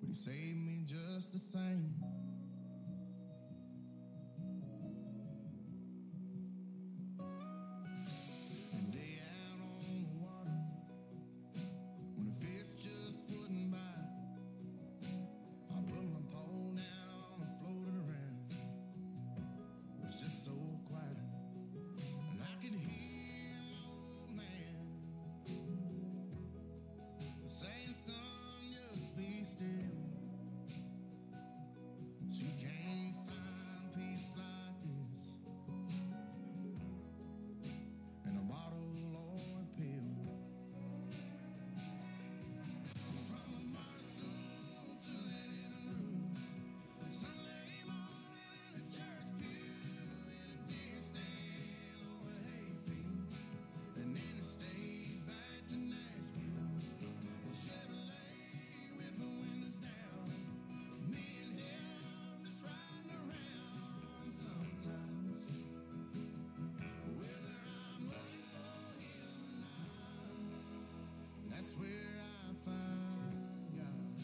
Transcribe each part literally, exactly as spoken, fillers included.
He saved me just the same. And day out on the water, when the fish just wouldn't bite, I put my pole down and floated around. It was just so quiet, and I could hear an old man saying, son, just be still. You can't find peace like this in a bottle or a pill. From a bar stool to the living room, Sunday morning in a church pew, in a deer stand or a hayfield, and then I stayed back to Nashville. The Chevrolet with the windows down, me and him just riding around sometimes. Whether I'm looking for him or not, that's where I find God.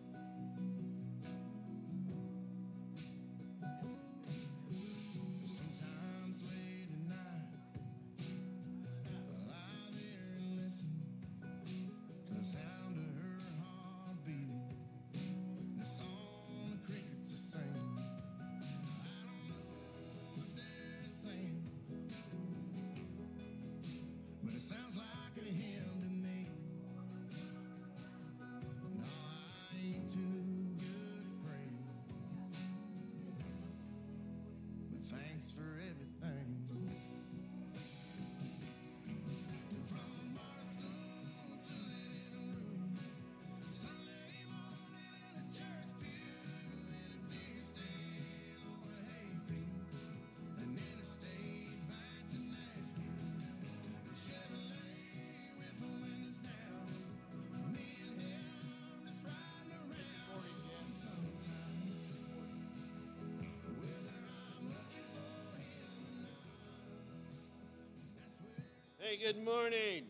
Sometimes late at night, I lie there and listen to the sound of her heart beating, the song the crickets are singing. I don't know what they're saying, but it sounds like a hymn to me. No, I ain't too good at praying, but thanks for everything. From a bar stool to the living room, Sunday morning in a church pew, in a deer stand or a hayfield, and then I stayed back to Nashville. The Chevrolet with the windows down, me and him just riding around sometimes. Whether I'm looking for him or not, that's where. Hey, good morning.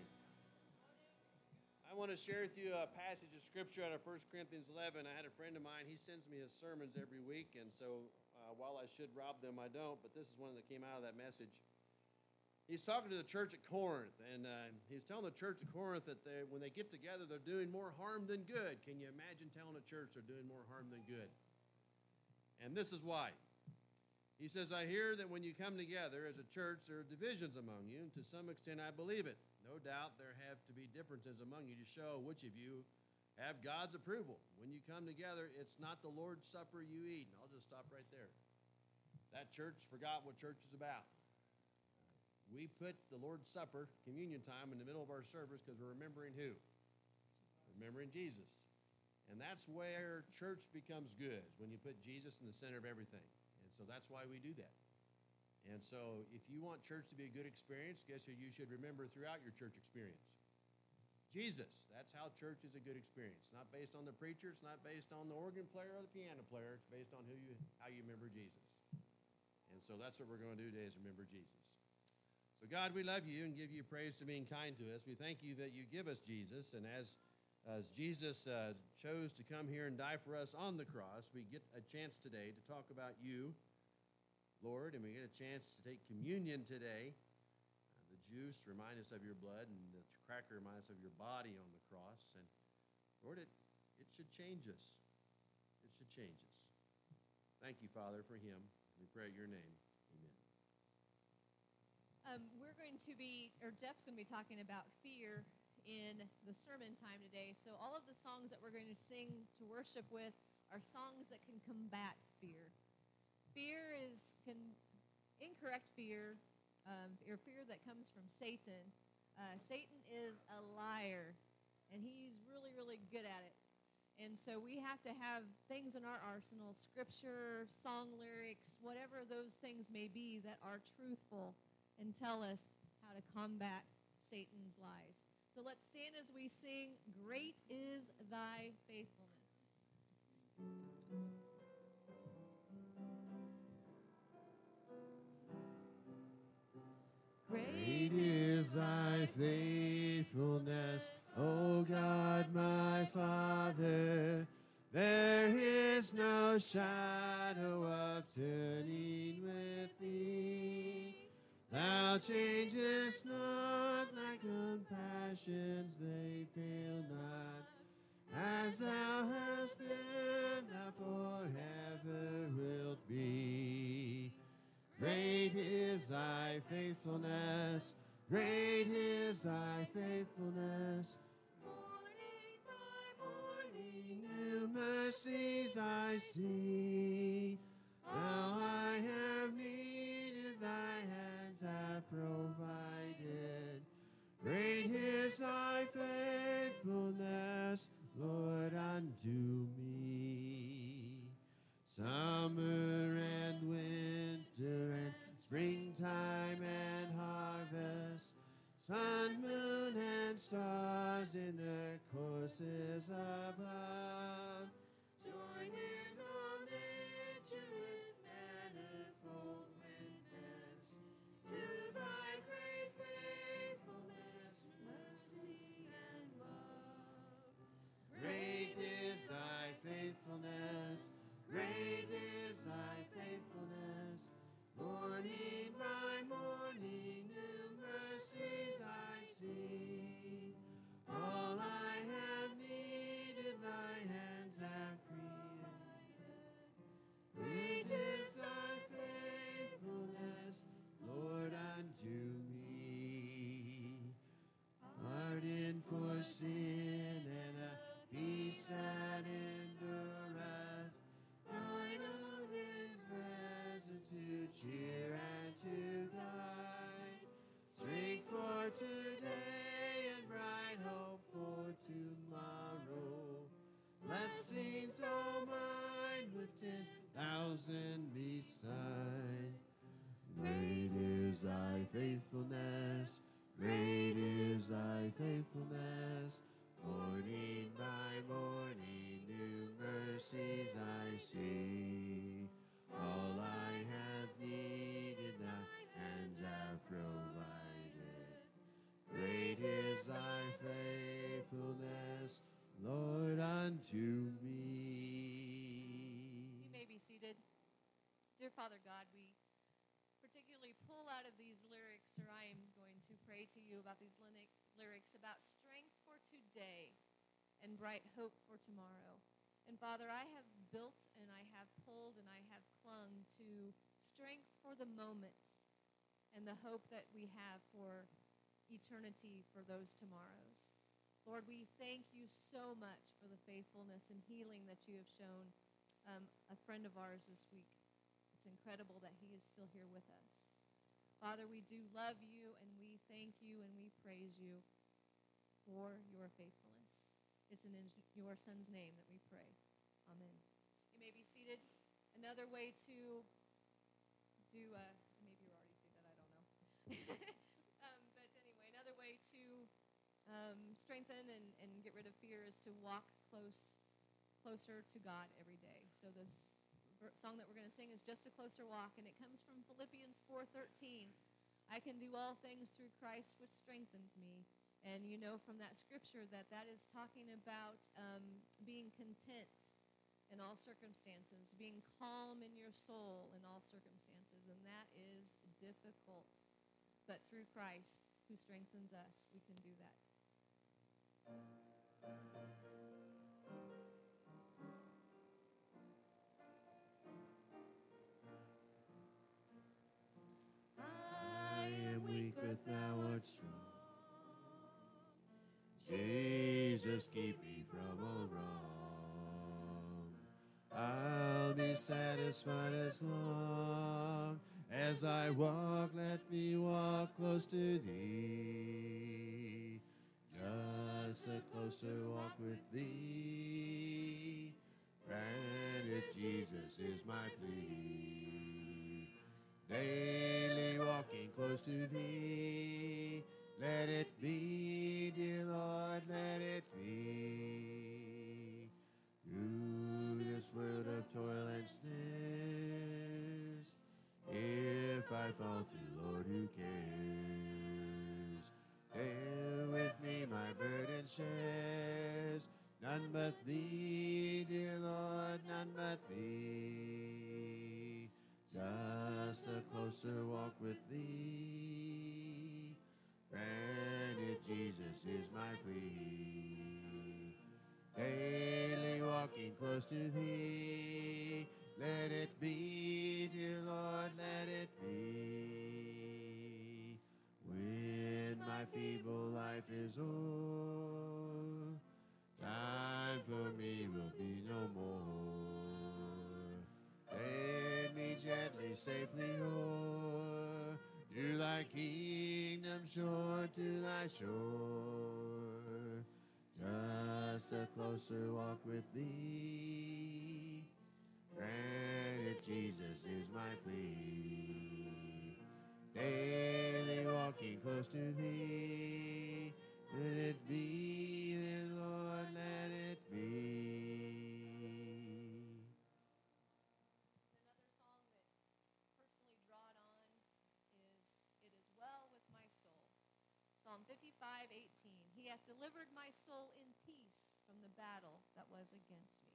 I want to share with you a passage of scripture out of First Corinthians eleven. I had a friend of mine, he sends me his sermons every week, and so uh, while I should rob them, I don't, but this is one that came out of that message. He's talking to the church at Corinth, and uh, he's telling the church at Corinth that they, when they get together, they're doing more harm than good. Can you imagine telling a church they're doing more harm than good? And this is why. He says, I hear that when you come together as a church, there are divisions among you, and to some extent I believe it. No doubt there have to be differences among you to show which of you have God's approval. When you come together, it's not the Lord's Supper you eat. And I'll just stop right there. That church forgot what church is about. We put the Lord's Supper, communion time, in the middle of our service because we're remembering who? Remembering Jesus. And that's where church becomes good, is when you put Jesus in the center of everything. And so that's why we do that. And so if you want church to be a good experience, guess who you should remember throughout your church experience? Jesus. That's how church is a good experience. It's not based on the preacher. It's not based on the organ player or the piano player. It's based on who you, how you remember Jesus. And so that's what we're going to do today, is remember Jesus. So God, we love you and give you praise for being kind to us. We thank you that you give us Jesus. And as, as Jesus uh, chose to come here and die for us on the cross, we get a chance today to talk about you, Lord, and we get a chance to take communion today. Uh, the juice remind us of your blood, and the cracker remind us of your body on the cross. And Lord, it, it should change us. It should change us. Thank you, Father, for him. We pray in your name. Amen. Um, we're going to be, or Jeff's going to be talking about fear in the sermon time today. So all of the songs that we're going to sing to worship with are songs that can combat fear. Fear is can, incorrect fear, um, or fear that comes from Satan. Uh, Satan is a liar, and he's really, really good at it. And so we have to have things in our arsenal, scripture, song lyrics, whatever those things may be, that are truthful and tell us how to combat Satan's lies. So let's stand as we sing, Great is Thy Faithfulness. Great is thy faithfulness, O God my Father. There no shadow of turning with thee. Thou changest not, thy compassions they fail not. As thou hast been, thou forever wilt be. Great is thy faithfulness, great is thy faithfulness. Morning by morning, new mercies I see. Now I have needed, thy hands have provided. Great is thy faithfulness, Lord, unto me. Summer and winter and springtime and harvest, sun, moon, and stars in their courses above, join in all nature with manifold witness to thy great faithfulness, mercy, and love. Great is thy faithfulness, great is thy faithfulness. Morning by morning, new mercies I see. All I have needed, thy hands have created. Great is thy faithfulness, Lord, unto me. Pardon for sin and a peace that endureth. Thine own is presence to cheer and to guide. Strength for today and bright hope for tomorrow. Blessings all mine with ten thousand beside. Great is thy faithfulness, great is thy faithfulness. Morning by morning, new mercies I see. All I have needed, thy hands have provided. Great is thy faithfulness, Lord, unto me. You may be seated. Dear Father God, we particularly pull out of these lyrics, or I am going to pray to you about these lyric- lyrics about strength for today and bright hope for tomorrow. And Father, I have built and I have pulled and I have clung to strength for the moment and the hope that we have for eternity for those tomorrows. Lord, we thank you so much for the faithfulness and healing that you have shown um, a friend of ours this week. It's incredible that he is still here with us. Father, we do love you, and we thank you, and we praise you for your faithfulness. It's in your Son's name that we pray. Amen. You may be seated. Another way to do, uh, maybe you're already seated, I don't know. um, but anyway, another way to um, strengthen and, and get rid of fear is to walk close, closer to God every day. So this song that we're going to sing is Just a Closer Walk, and it comes from Philippians four thirteen. I can do all things through Christ which strengthens me. And you know from that scripture that that is talking about um, being content in all circumstances, being calm in your soul in all circumstances, and that is difficult. But through Christ who strengthens us, we can do that. I am weak, but thou art strong. Jesus, keep me from all wrong. I'll be satisfied as long as I walk. Let me walk close to thee. Just a closer walk with thee. Granted, Jesus is my plea. Daily walking close to thee. Let it be, dear Lord, let it be. Through this world of toil and snares, if I falter, Lord, who cares? Bear with me, my burden shares. None but thee, dear Lord, none but thee. closer walk with thee. Granted, Jesus is my plea. Daily walking close to thee. Let it be, dear Lord, let it be. When my feeble life is o'er, time for me will be no more. Lead me gently, safely o'er, to thy kingdom shore, to thy shore. Just a closer walk with thee. Granted, Jesus is my plea. Daily walking close to thee. Let it be, dear Lord, let it be. Another song that's personally drawn on is It Is Well With My Soul. Psalm fifty-five eighteen. He hath delivered my soul in peace from the battle that was against me.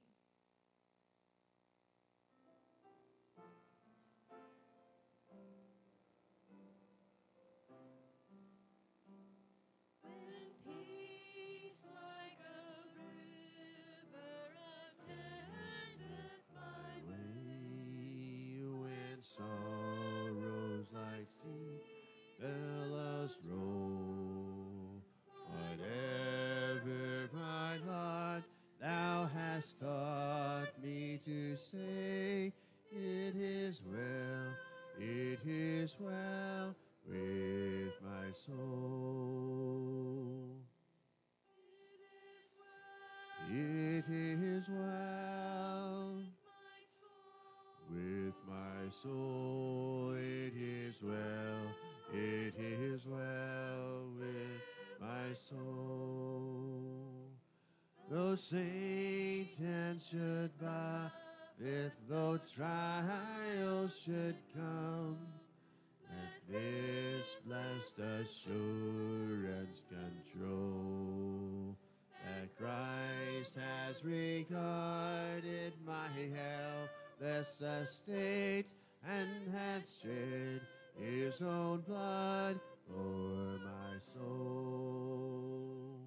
When peace like a river attendeth my Way when sorrows like sea billows roll, whatever my lot thou hast taught me to say, it is well, it is well with my soul. It is well with my soul. It is well, it is well with my soul. Though Satan should buffet, though trials should come, let this blessed assurance control, that Christ has regarded my helpless estate, and hath shed his own blood for my soul.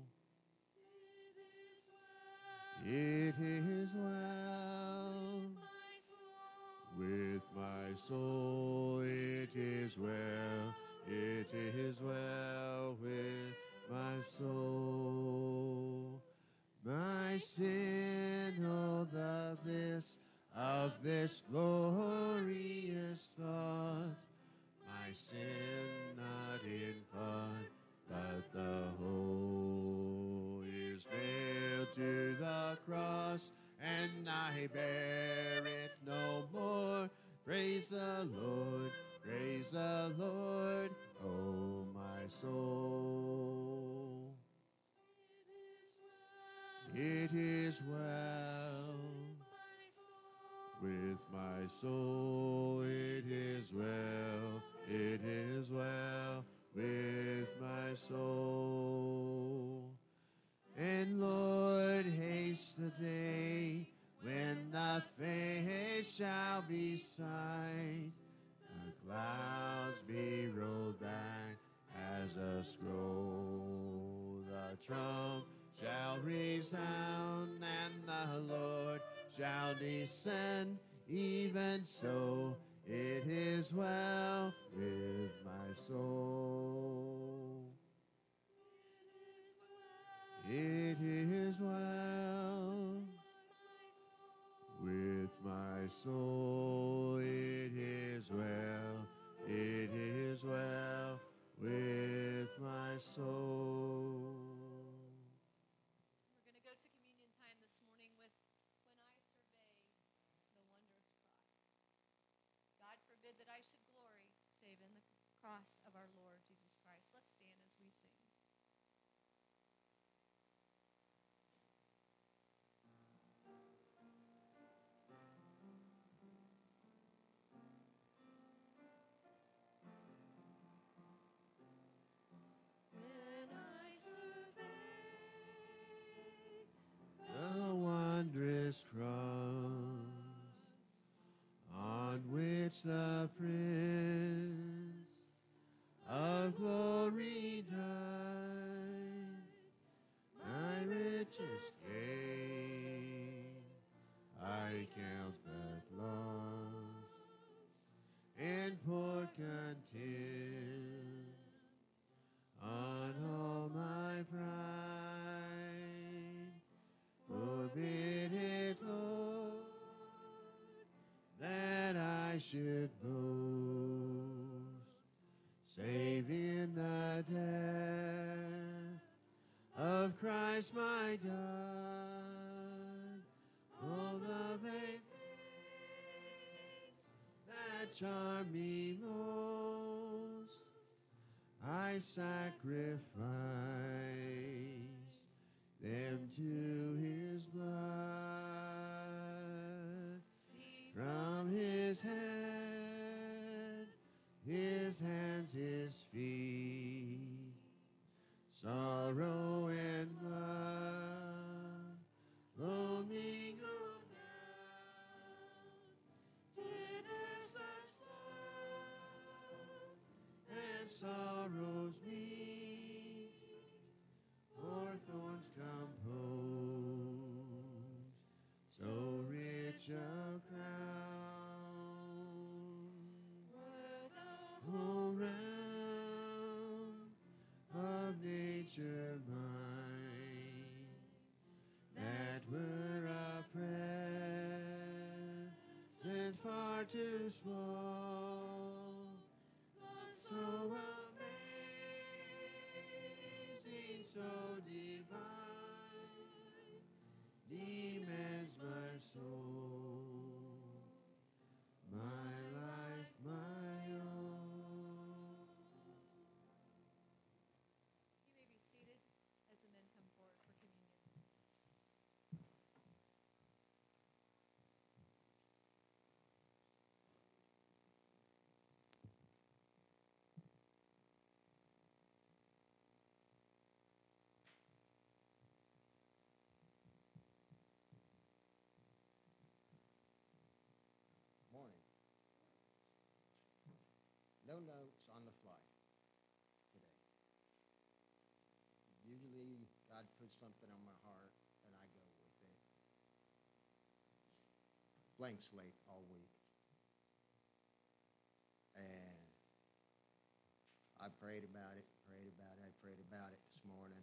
It is well with my soul. It is well, it is well with my soul. My sin, oh, the bliss of this glorious thought, my sin not in part, but the whole is nailed to the cross, and I bear it no more. Praise the Lord, praise the Lord, oh my soul. It is well with my soul. It is well, it is well with my soul. And Lord, haste the day when the face shall be sight, the clouds be rolled back as a scroll, the trump shall resound, and the Lord shall descend. Even so, it is well with my soul. It is well with my soul. It is well, it is well with my soul. We're going to go to communion time this morning with When I Survey the Wondrous Cross. God forbid that I should glory save in the cross of our Lord Jesus Christ. Let's stand as we sing. When I survey The wondrous cross on which the Prince of glory died, my richest gain I count but loss, and pour contempt on all my pride. Forbid it, Lord, that I should boast, save in the death of Christ my God. All the vain things that charm me most, I sacrifice them to his blood. From his head, his hands, his feet, sorrow and blood, foaming on down, did such love and sorrows meet, or thorns compose so rich a crown. Whole realm of nature mine, that were a present far too small, so amazing, so divine, demands my soul, my life, my own. You may be seated as the men come forward for communion. Morning. No notes on the fly today. Usually God puts something on my heart and I go with it. Blank slate all week. And I prayed about it, prayed about it, I prayed about it this morning.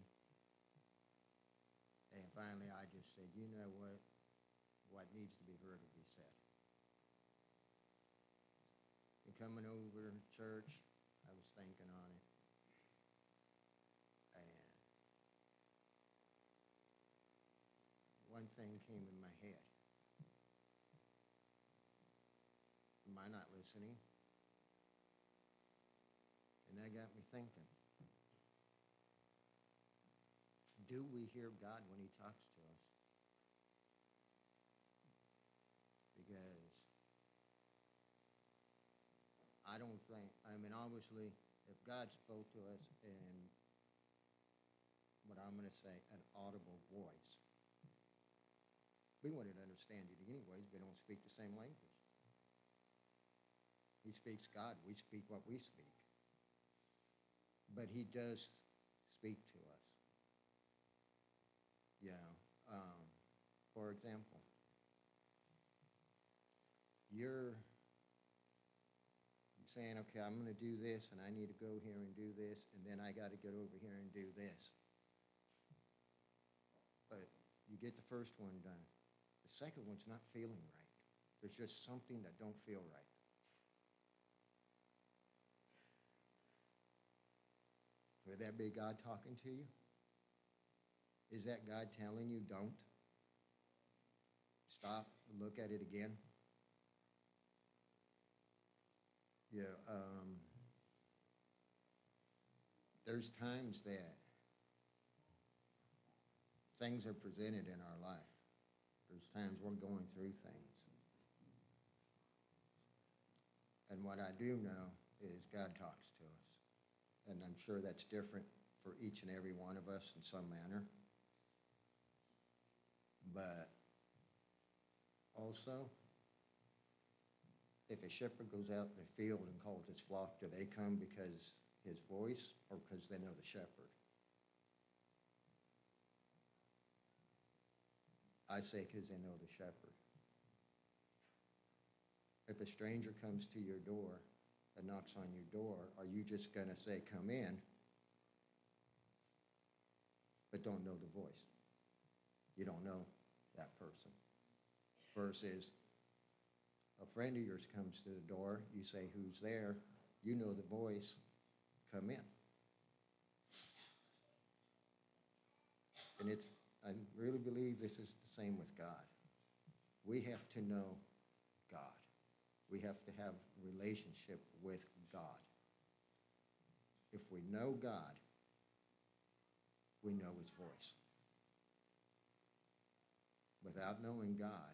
And finally I just said, you know what? What needs to be heard will be said. And coming over to church, I was thinking on it. And one thing came in my head. Am I not listening? And that got me thinking. Do we hear God when he talks to us? Because I don't think, I mean, obviously, if God spoke to us in what I'm going to say, an audible voice, we wouldn't understand it anyways. We don't speak the same language. He speaks God. We speak what we speak. But he does speak to us. Yeah. Um, for example, you're saying, okay, I'm going to do this, and I need to go here and do this, and then I got to get over here and do this. But you get the first one done. The second one's not feeling right. There's just something that don't feel right. Would that be God talking to you? Is that God telling you don't? Stop, look at it again. Yeah, um, there's times that things are presented in our life. There's times we're going through things. And what I do know is God talks to us. And I'm sure that's different for each and every one of us in some manner. But also, if a shepherd goes out in the field and calls his flock, do they come because his voice or because they know the shepherd? I say because they know the shepherd. If a stranger comes to your door and knocks on your door, are you just going to say, come in, but don't know the voice? You don't know that person. Versus a friend of yours comes to the door, you say, who's there? You know the voice, come in. And it's, I really believe this is the same with God. We have to know God. We have to have a relationship with God. If we know God, we know his voice. Without knowing God,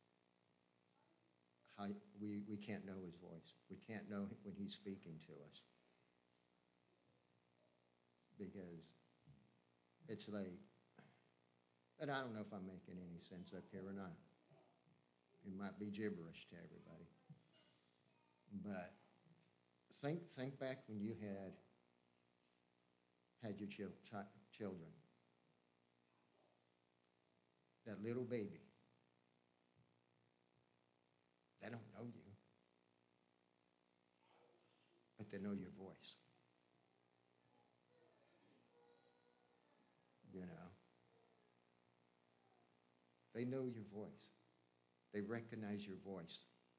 how, we, we can't know his voice. We can't know when he's speaking to us. Because it's like, and I don't know if I'm making any sense up here or not. It might be gibberish to everybody. But think think back when you had had your chil- chi- children. That little baby. They don't know you. But they know your voice. You know. They know your voice. They recognize your voice.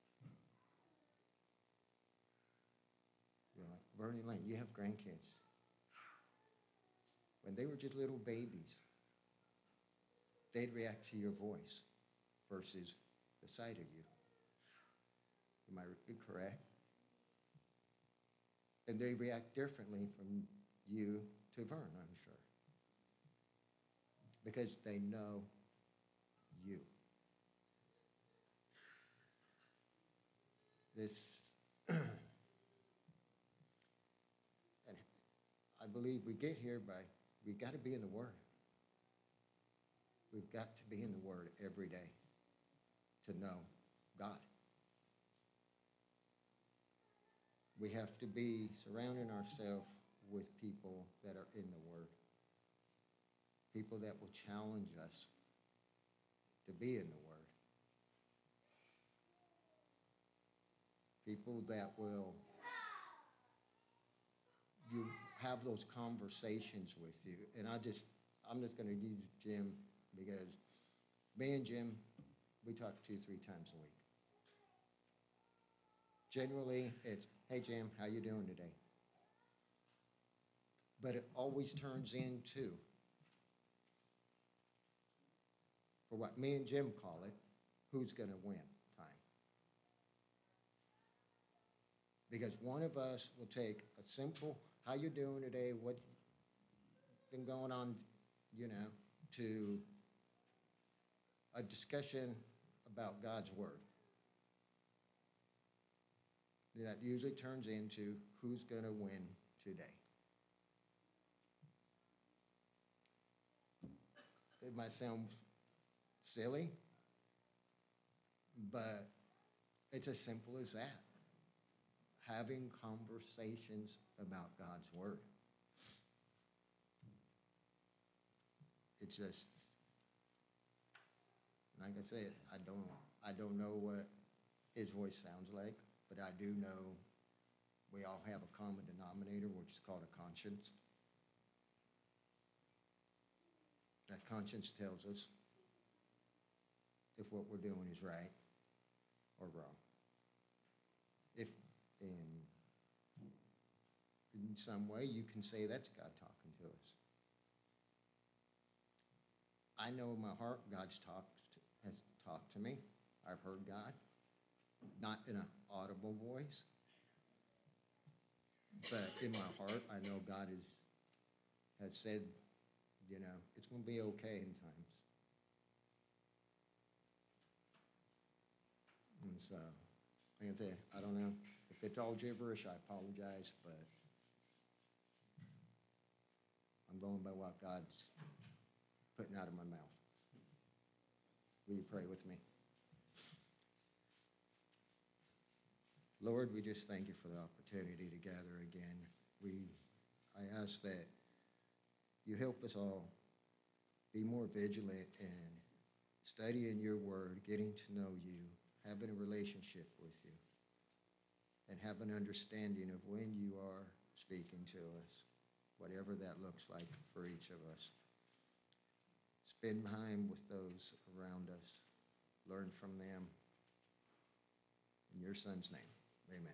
You know, like Bernie Lane, you have grandkids. When they were just little babies, they'd react to your voice versus the sight of you. Am I correct? And they react differently from you to Vern, I'm sure. Because they know you. This, and I believe we get here by, we've got to be in the Word. We've got to be in the Word every day to know God. We have to be surrounding ourselves with people that are in the Word. People that will challenge us to be in the Word. People that will, you have those conversations with you. And I just, I'm just going to use Jim because me and Jim, we talk two, three times a week. Generally, it's, hey, Jim, how you doing today? But it always turns into, for what me and Jim call it, who's going to win time. Because one of us will take a simple, how you doing today, what's been going on, you know, to a discussion about God's Word. That usually turns into who's going to win today. It might sound silly, but it's as simple as that. Having conversations about God's Word. It's just, like I said, I don't, I don't know what his voice sounds like. But I do know we all have a common denominator, which is called a conscience. That conscience tells us if what we're doing is right or wrong. If in, in some way you can say that's God talking to us. I know in my heart God's talked to, has talked to me. I've heard God. Not in an audible voice, but in my heart, I know God is, has said, you know, it's going to be okay in times. And so, like I said, I don't know. If it's all gibberish, I apologize, but I'm going by what God's putting out of my mouth. Will you pray with me? Lord, we just thank you for the opportunity to gather again. We, I ask that you help us all be more vigilant in studying your word, getting to know you, having a relationship with you, and have an understanding of when you are speaking to us, whatever that looks like for each of us. Spend time with those around us. Learn from them. In your son's name, amen.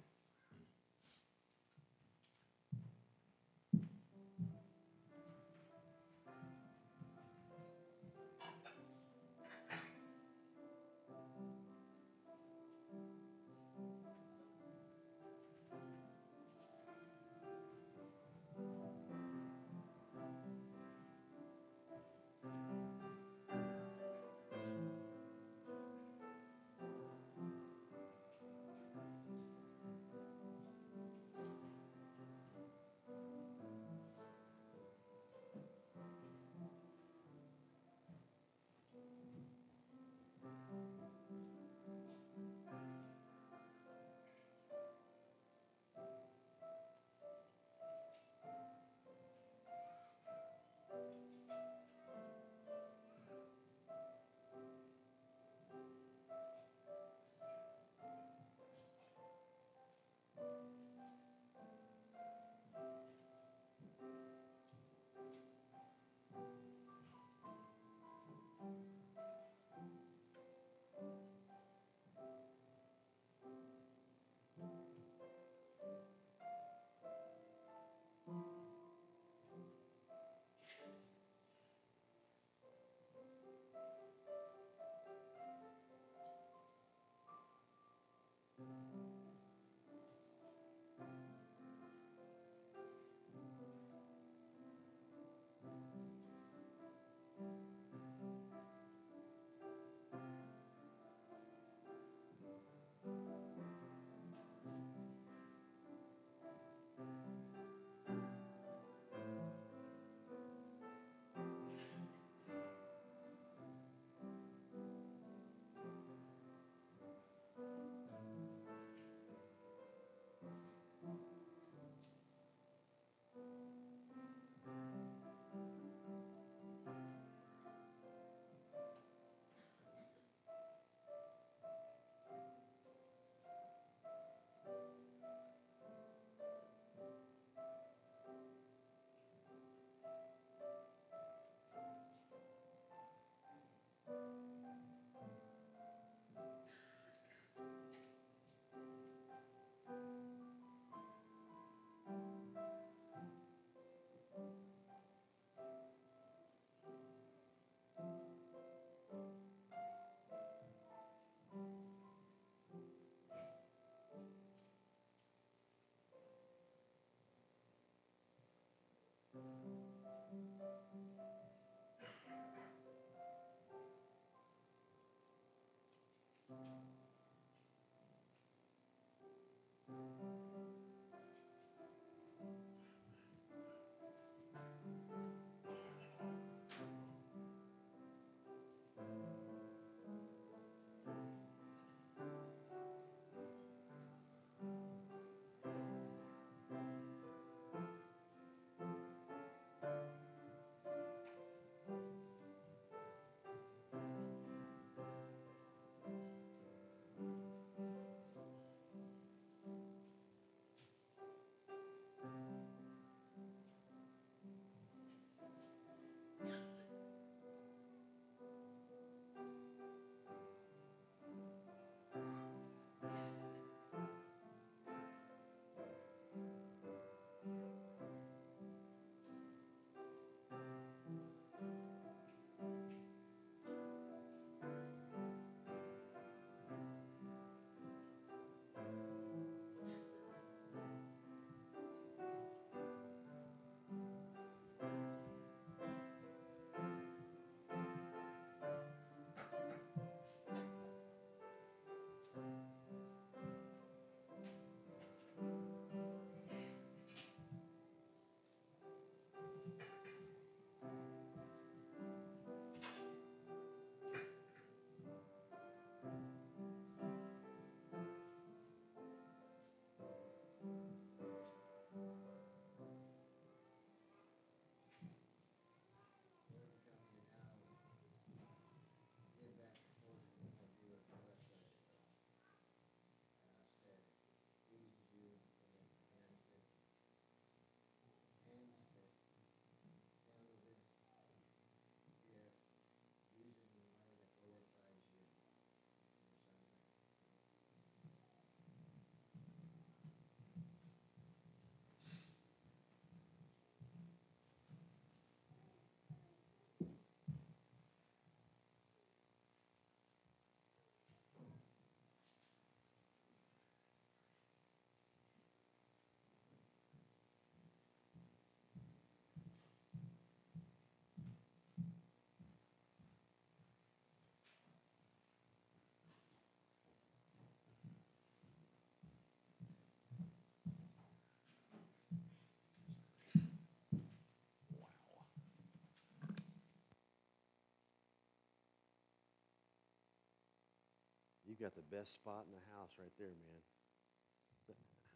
You got the best spot in the house right there, man.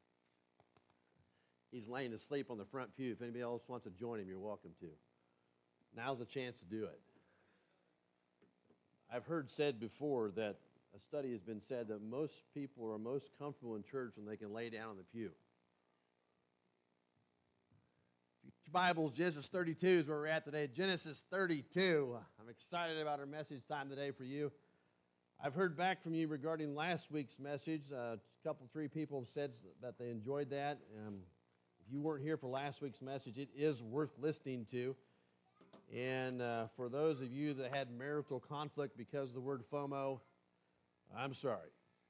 He's laying asleep on the front pew. If anybody else wants to join him, you're welcome to. Now's the chance to do it. I've heard said before that a study has been said that most people are most comfortable in church when they can lay down on the pew. Your Bibles, Genesis thirty-two is where we're at today. Genesis thirty-two. I'm excited about our message time today for you. I've heard back from you regarding last week's message. Uh, a couple, three people have said that they enjoyed that. Um, if you weren't here for last week's message, it is worth listening to. And uh, for those of you that had marital conflict because of the word FOMO, I'm sorry.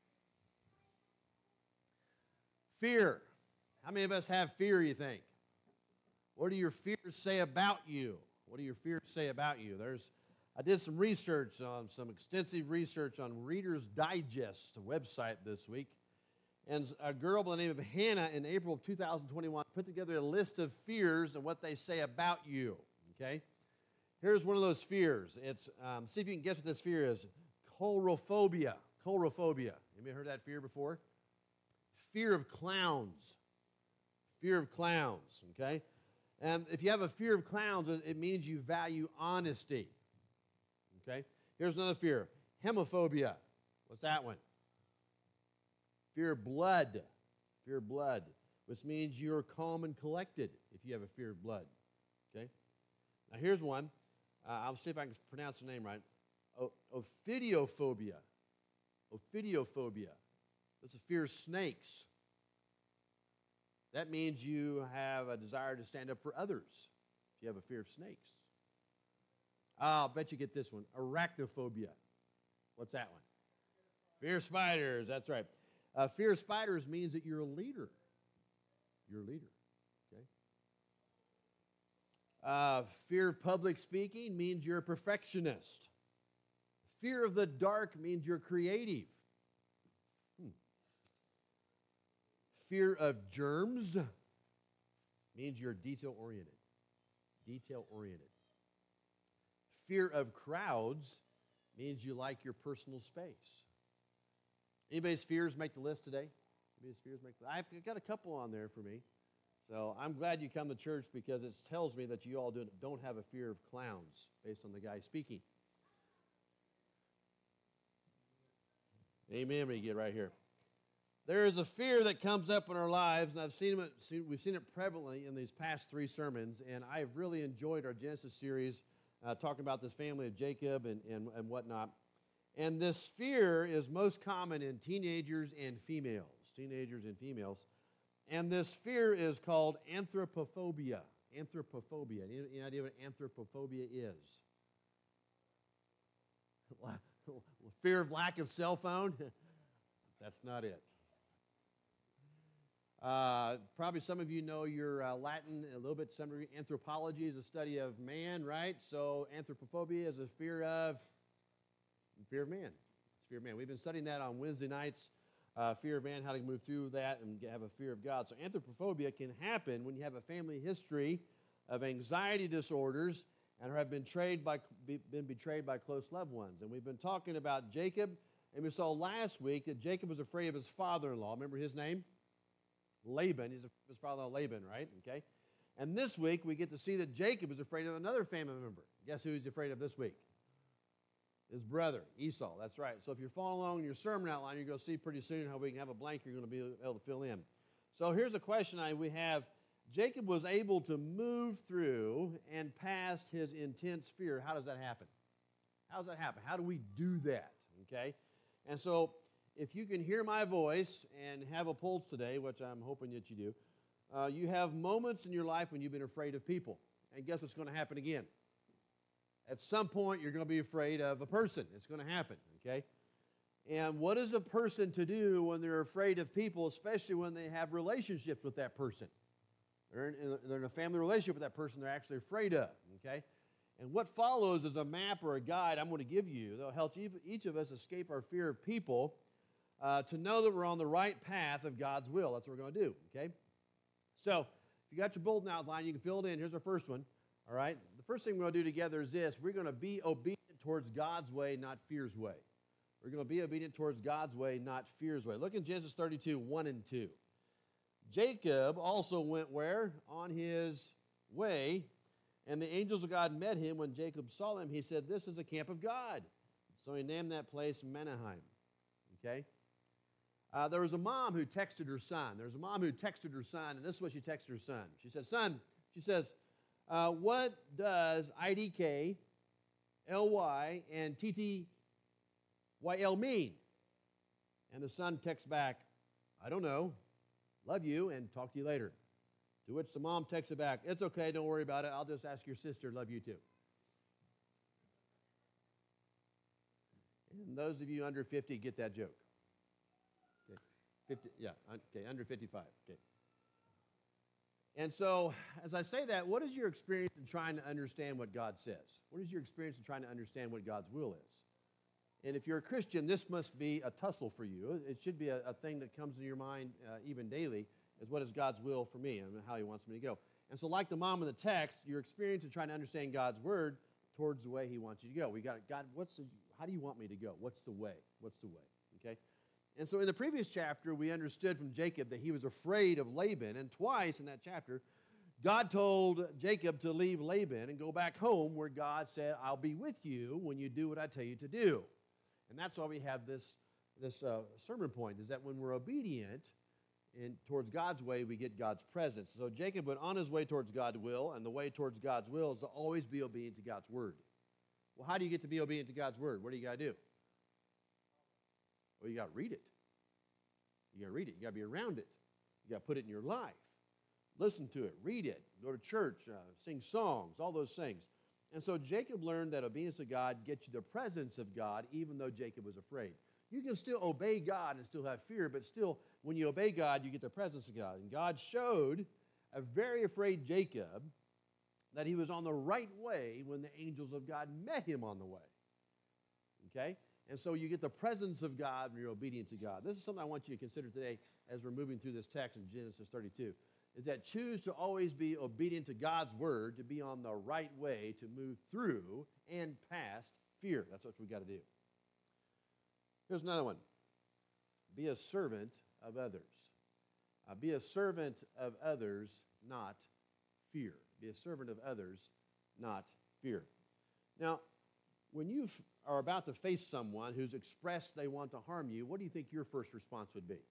Fear. How many of us have fear, you think? What do your fears say about you? What do your fears say about you? There's, I did some research on, some extensive research on Reader's Digest website this week. And a girl by the name of Hannah in April of two thousand twenty-one put together a list of fears and what they say about you, okay? Here's one of those fears. It's, um, see if you can guess what this fear is. Coulrophobia. Coulrophobia. Anybody heard that fear before? Fear of clowns. Fear of clowns, okay? And if you have a fear of clowns, it means you value honesty, okay? Here's another fear. Hemophobia. What's that one? Fear of blood. Fear of blood, which means you're calm and collected if you have a fear of blood, okay? Now here's one. Uh, I'll see if I can pronounce the name right. O- Ophidiophobia. Ophidiophobia. That's a fear of snakes. That means you have a desire to stand up for others if you have a fear of snakes. I'll bet you get this one. Arachnophobia. What's that one? Fear of spiders. That's right. Uh, fear of spiders means that you're a leader. You're a leader. Okay? Uh, fear of public speaking means you're a perfectionist. Fear of the dark means you're creative. Hmm. Fear of germs means you're detail-oriented. Detail-oriented. Fear of crowds means you like your personal space. Anybody's fears make the list today? Anybody's fears make the I've got a couple on there for me. So I'm glad you come to church because it tells me that you all don't have a fear of clowns based on the guy speaking. Amen, we get right here. There is a fear that comes up in our lives, and I've seen it, seen, we've seen it prevalently in these past three sermons, and I've really enjoyed our Genesis series uh, talking about this family of Jacob and, and, and whatnot. And this fear is most common in teenagers and females, teenagers and females. And this fear is called anthropophobia. Anthropophobia. Any, any idea what anthropophobia is? Fear of lack of cell phone? That's not it. Uh, probably some of you know your uh, Latin a little bit. Some degree. Anthropology is a study of man, right? So anthropophobia is a fear of fear of man. It's fear of man. We've been studying that on Wednesday nights. Uh, fear of man, how to move through that and have a fear of God. So anthropophobia can happen when you have a family history of anxiety disorders and have been betrayed by be, been betrayed by close loved ones. And we've been talking about Jacob, and we saw last week that Jacob was afraid of his father-in-law. Remember his name? Laban. He's his father-in-law Laban, right? Okay. And this week we get to see that Jacob is afraid of another family member. Guess who he's afraid of this week? His brother, Esau. That's right. So if you're following along in your sermon outline, you're going to see pretty soon how we can have a blank you're going to be able to fill in. So here's a question I, we have. Jacob was able to move through and past his intense fear. How does that happen? How does that happen? How do we do that? Okay? And so if you can hear my voice and have a pulse today, which I'm hoping that you do, uh, you have moments in your life when you've been afraid of people. And guess what's going to happen again? At some point, you're going to be afraid of a person. It's going to happen, okay? And what is a person to do when they're afraid of people, especially when they have relationships with that person? They're in, they're in a family relationship with that person they're actually afraid of, okay? And what follows is a map or a guide I'm going to give you that'll help each of us escape our fear of people uh, to know that we're on the right path of God's will. That's what we're going to do, okay? So if you got your bulletin outline, you can fill it in. Here's our first one, all right? The first thing we're going to do together is this. We're going to be obedient towards God's way, not fear's way. We're going to be obedient towards God's way, not fear's way. Look in Genesis thirty-two, one and two. Jacob also went where? On his way, and the angels of God met him. When Jacob saw them, he said, "This is a camp of God." So he named that place Menahem. Okay? Uh, there was a mom who texted her son. There was a mom who texted her son, and this is what she texted her son. She said, "Son," she says, uh, "what does I D K, L Y, and T T Y L mean?" And the son texts back, "I don't know. Love you, and talk to you later." To which the mom texted back, "It's okay, don't worry about it. I'll just ask your sister, love you too." And those of you under fifty get that joke. Okay, fifty, yeah, okay, under fifty-five, okay. And so, as I say that, what is your experience in trying to understand what God says? What is your experience in trying to understand what God's will is? And if you're a Christian, this must be a tussle for you. It should be a, a thing that comes into your mind uh, even daily, is what is God's will for me and how he wants me to go. And so like the mom in the text, your experience in trying to understand God's word towards the way he wants you to go. We got, God, what's the, how do you want me to go? What's the way? What's the way? Okay? And so in the previous chapter, we understood from Jacob that he was afraid of Laban. And twice in that chapter, God told Jacob to leave Laban and go back home, where God said, "I'll be with you when you do what I tell you to do." And that's why we have this, this uh, sermon point, is that when we're obedient in, towards God's way, we get God's presence. So Jacob went on his way towards God's will, and the way towards God's will is to always be obedient to God's word. Well, how do you get to be obedient to God's word? What do you got to do? Well, you got to read it. You got to read it. You got to be around it. You got to put it in your life. Listen to it. Read it. Go to church. Uh, sing songs. All those things. And so Jacob learned that obedience to God gets you the presence of God, even though Jacob was afraid. You can still obey God and still have fear, but still, when you obey God, you get the presence of God. And God showed a very afraid Jacob that he was on the right way when the angels of God met him on the way. Okay? And so you get the presence of God when you're obedient to God. This is something I want you to consider today as we're moving through this text in Genesis thirty-two, is that choose to always be obedient to God's word, to be on the right way, to move through and past fear. That's what we got to do. Here's another one. Be a servant of others. Uh, be a servant of others, not fear. Be a servant of others, not fear. Now, when you f- are about to face someone who's expressed they want to harm you, what do you think your first response would be?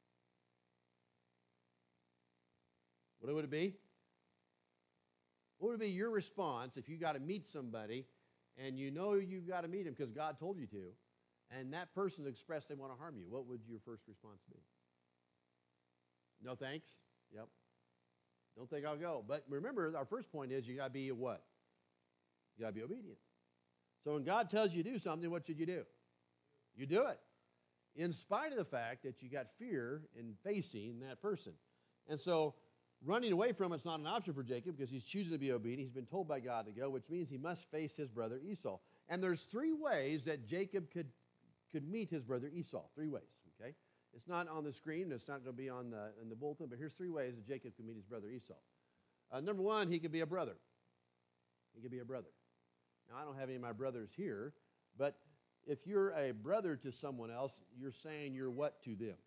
What would it be? What would be your response if you got to meet somebody and you know you've got to meet him because God told you to, and that person expressed they want to harm you? What would your first response be? No thanks? Yep. Don't think I'll go. But remember, our first point is you got to be a what? You got to be obedient. So when God tells you to do something, what should you do? You do it. In spite of the fact that you got fear in facing that person. And so running away from it's not an option for Jacob because he's choosing to be obedient. He's been told by God to go, which means he must face his brother Esau. And there's three ways that Jacob could, could meet his brother Esau. Three ways, okay? It's not on the screen. It's not going to be on the, in the bulletin, but here's three ways that Jacob could meet his brother Esau. Uh, number one, he could be a brother. He could be a brother. Now, I don't have any of my brothers here, but if you're a brother to someone else, you're saying you're what to them?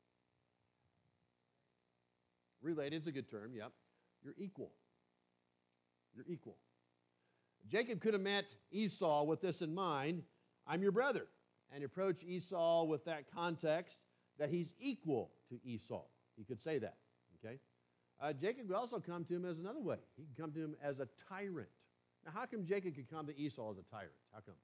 Related is a good term, yep. You're equal. You're equal. Jacob could have met Esau with this in mind. I'm your brother. And approach Esau with that context that he's equal to Esau. He could say that, okay? Uh, Jacob could also come to him as another way. He could come to him as a tyrant. Now, how come Jacob could come to Esau as a tyrant? How come?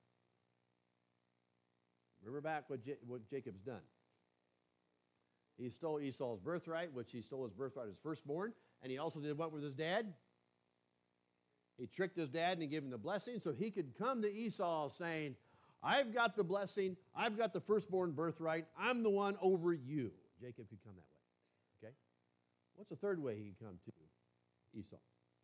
Remember back what, J- what Jacob's done. He stole Esau's birthright, which he stole his birthright as firstborn, and he also did what with his dad? He tricked his dad and he gave him the blessing so he could come to Esau saying, I've got the blessing, I've got the firstborn birthright, I'm the one over you. Jacob could come that way, okay? What's the third way he could come to Esau?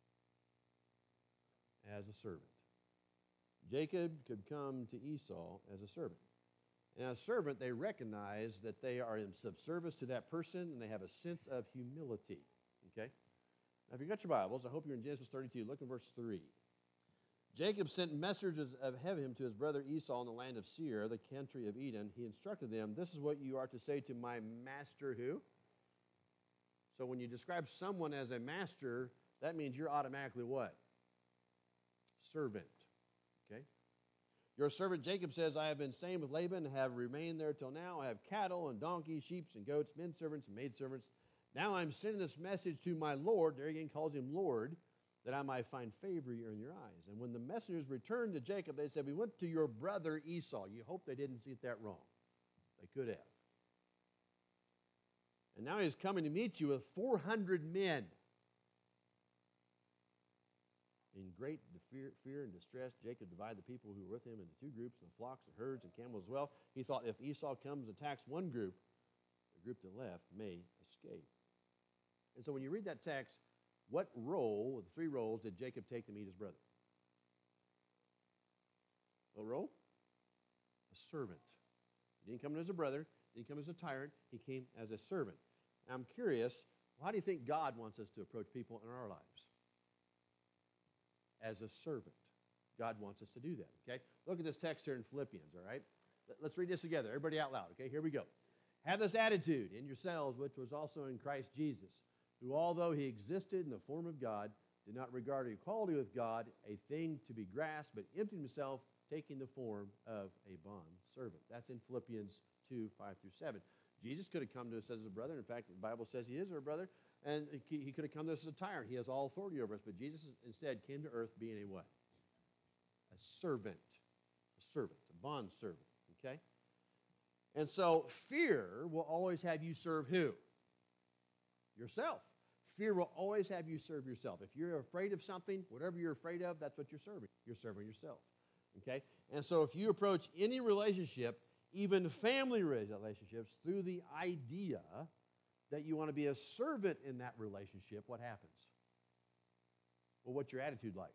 As a servant. Jacob could come to Esau as a servant. And as a servant, they recognize that they are in subservice to that person, and they have a sense of humility, okay? Now, if you got your Bibles, I hope you're in Genesis thirty-two. Look in verse three. Jacob sent messengers of him to his brother Esau in the land of Seir, the country of Edom. He instructed them, this is what you are to say to my master who? So when you describe someone as a master, that means you're automatically what? Servant. Okay? Your servant Jacob says, I have been staying with Laban and have remained there till now. I have cattle and donkeys, sheep and goats, men servants and maidservants. Now I'm sending this message to my Lord, there again calls him Lord, that I might find favor in your eyes. And when the messengers returned to Jacob, they said, we went to your brother Esau. You hope they didn't get that wrong. They could have. And now he's coming to meet you with four hundred men. In great fear, fear and distress, Jacob divided the people who were with him into two groups, the flocks and herds and camels as well. He thought if Esau comes and attacks one group, the group that left may escape. And so when you read that text, what role, the three roles, did Jacob take to meet his brother? What role? A servant. He didn't come as a brother. He didn't come as a tyrant. He came as a servant. I'm curious, how do you think God wants us to approach people in our lives? As a servant. God wants us to do that, okay? Look at this text here in Philippians, all right? Let's read this together. Everybody out loud, okay? Here we go. Have this attitude in yourselves, which was also in Christ Jesus, who, although he existed in the form of God, did not regard equality with God a thing to be grasped, but emptied himself, taking the form of a bond servant. That's in Philippians two, five through seven. Jesus could have come to us as a brother. In fact, the Bible says he is our brother. And he, he could have come to us as a tyrant. He has all authority over us. But Jesus instead came to earth being a what? A servant. A servant. A bond servant. Okay? And so fear will always have you serve who? Yourself. Fear will always have you serve yourself. If you're afraid of something, whatever you're afraid of, that's what you're serving. You're serving yourself. Okay? And so if you approach any relationship, even family relationships, through the idea that you want to be a servant in that relationship, what happens? Well, what's your attitude like?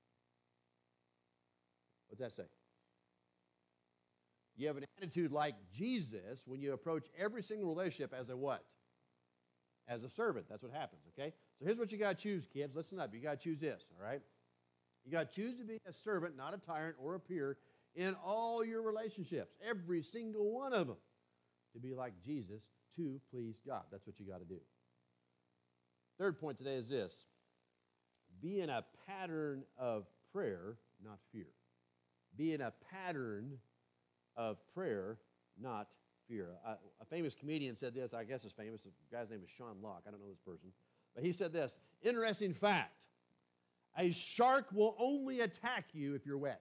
What's that say? You have an attitude like Jesus when you approach every single relationship as a what? As a servant. That's what happens, okay? So here's what you got to choose, kids. Listen up. You got to choose this, all right? You got to choose to be a servant, not a tyrant or a peer, in all your relationships, every single one of them, to be like Jesus, to please God. That's what you got to do. Third point today is this. Be in a pattern of prayer, not fear. Be in a pattern of prayer, not fear. A, a famous comedian said this. I guess it's famous. The guy's name is Sean Locke. I don't know this person. But he said this. Interesting fact. A shark will only attack you if you're wet.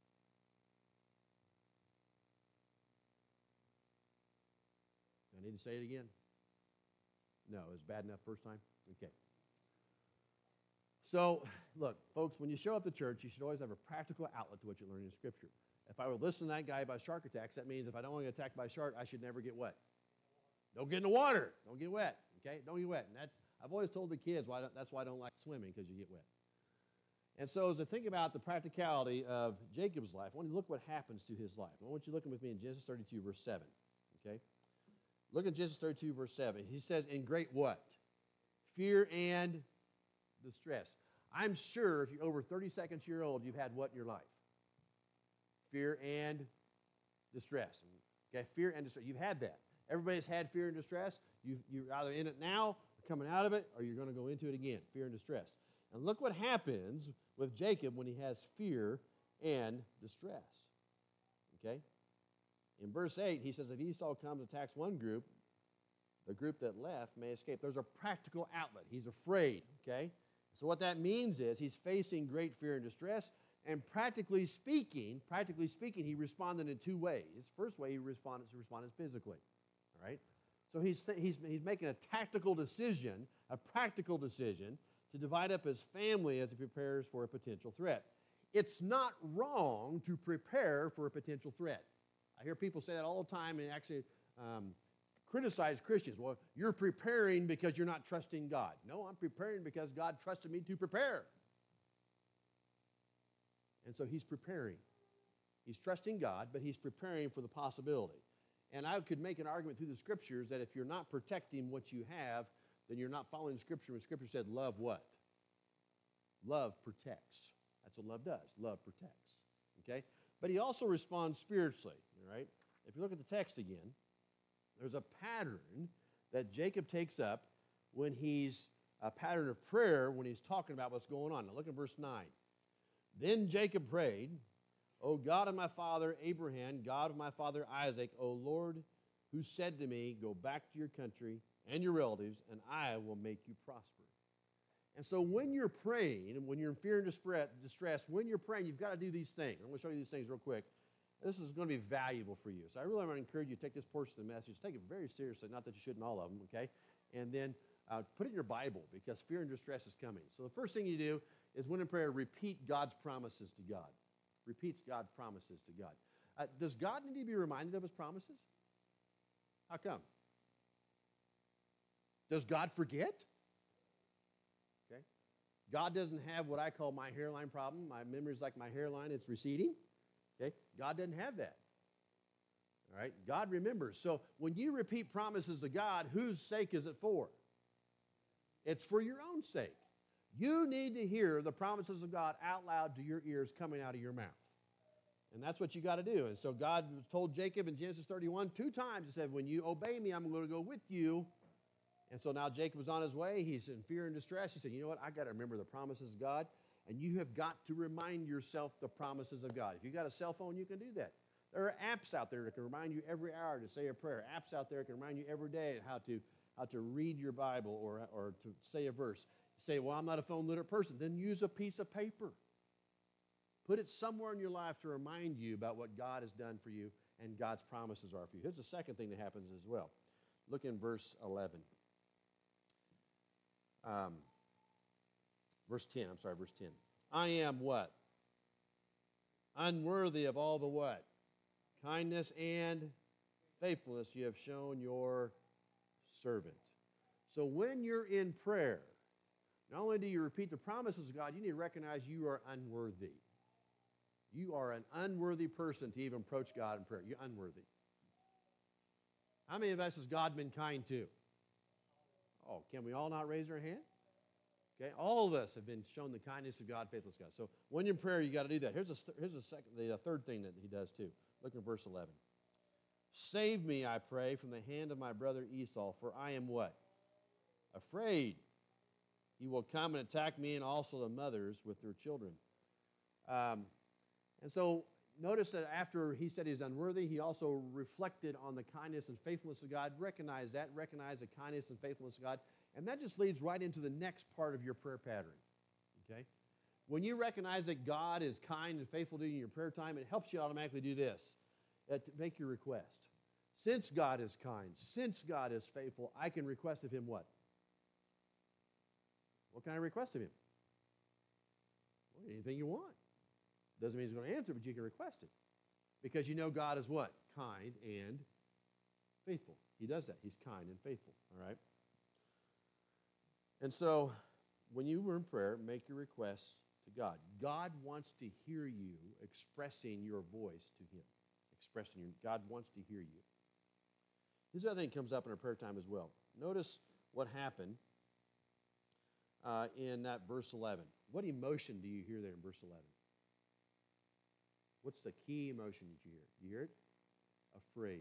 I need to say it again? No, it was bad enough first time? Okay. So, look, folks, when you show up to church, you should always have a practical outlet to what you're learning in Scripture. If I were to listen to that guy about shark attacks, that means if I don't want to get attacked by a shark, I should never get wet. Don't get in the water. Don't get wet, okay? Don't get wet. And that's, I've always told the kids, why that's why I don't like swimming, because you get wet. And so as I think about the practicality of Jacob's life, I want you to look what happens to his life. I want you looking with me in Genesis thirty-two, verse seven, okay? Look at Genesis thirty-two, verse seven. He says, in great what? Fear and distress. I'm sure if you're over thirty seconds year old, you've had what in your life? Fear and distress. Okay, fear and distress. You've had that. Everybody's had fear and distress. You, you're either in it now, or coming out of it, or you're going to go into it again, fear and distress. And look what happens with Jacob when he has fear and distress. Okay? In verse eight, he says, if Esau comes and attacks one group, the group that left may escape. There's a practical outlet. He's afraid, okay? So what that means is he's facing great fear and distress, and practically speaking, practically speaking, he responded in two ways. First way, he responded, he responded physically, all right? So he's, he's, he's making a tactical decision, a practical decision, to divide up his family as he prepares for a potential threat. It's not wrong to prepare for a potential threat. I hear people say that all the time and actually um, criticize Christians. Well, you're preparing because you're not trusting God. No, I'm preparing because God trusted me to prepare. And so he's preparing. He's trusting God, but he's preparing for the possibility. And I could make an argument through the Scriptures that if you're not protecting what you have, then you're not following Scripture when Scripture said love what? Love protects. That's That's what love does. Love protects. Okay? But he also responds spiritually. All right? If you look at the text again, there's a pattern that Jacob takes up when he's a pattern of prayer when he's talking about what's going on. Now look at verse nine. Then Jacob prayed, O God of my father Abraham, God of my father Isaac, O Lord, who said to me, go back to your country and your relatives, and I will make you prosper. And so when you're praying, and when you're in fear and distress, when you're praying, you've got to do these things. I'm going to show you these things real quick. This is going to be valuable for you. So I really want to encourage you to take this portion of the message, take it very seriously, not that you shouldn't all of them, okay? And then uh, put it in your Bible, because fear and distress is coming. So the first thing you do is when in prayer, repeat God's promises to God. Repeats God's promises to God. Uh, does God need to be reminded of his promises? How come? Does God forget? Okay. God doesn't have what I call my hairline problem. My memory is like my hairline, it's receding. Okay. God doesn't have that. All right. God remembers. So when you repeat promises to God, whose sake is it for? It's for your own sake. You need to hear the promises of God out loud to your ears coming out of your mouth. And that's what you got to do. And so God told Jacob in Genesis thirty-one two times, he said, when you obey me, I'm going to go with you. And so now Jacob was on his way. He's in fear and distress. He said, you know what? I got to remember the promises of God. And you have got to remind yourself the promises of God. If you got a cell phone, you can do that. There are apps out there that can remind you every hour to say a prayer. Apps out there that can remind you every day how to, how to read your Bible or, or to say a verse. Say, well, I'm not a phone literate person. Then use a piece of paper. Put it somewhere in your life to remind you about what God has done for you and God's promises are for you. Here's the second thing that happens as well. Look in verse eleven. Um, verse ten, I'm sorry, verse ten. I am what? Unworthy of all the what? Kindness and faithfulness you have shown your servant. So when you're in prayer, not only do you repeat the promises of God, you need to recognize you are unworthy. You are an unworthy person to even approach God in prayer. You're unworthy. How many of us has God been kind to? Oh, can we all not raise our hand? Okay, all of us have been shown the kindness of God, faithfulness of God. So when you're in prayer, you got to do that. Here's a here's a second, the third thing that he does too. Look at verse eleven. Save me, I pray, from the hand of my brother Esau, for I am what? Afraid. He will come and attack me and also the mothers with their children. Um, and so notice that after he said he's unworthy, he also reflected on the kindness and faithfulness of God. Recognize that. Recognize the kindness and faithfulness of God. And that just leads right into the next part of your prayer pattern. Okay? When you recognize that God is kind and faithful to you in your prayer time, it helps you automatically do this. Uh, to make your request. Since God is kind, since God is faithful, I can request of him what? What can I request of him? Well, anything you want. Doesn't mean he's going to answer, but you can request it. Because you know God is what? Kind and faithful. He does that. He's kind and faithful. All right? And so, when you were in prayer, make your requests to God. God wants to hear you expressing your voice to him. Expressing your, God wants to hear you. This other thing comes up in our prayer time as well. Notice what happened uh, in that verse eleven. What emotion do you hear there in verse eleven? What's the key emotion that you hear? You hear it? Afraid.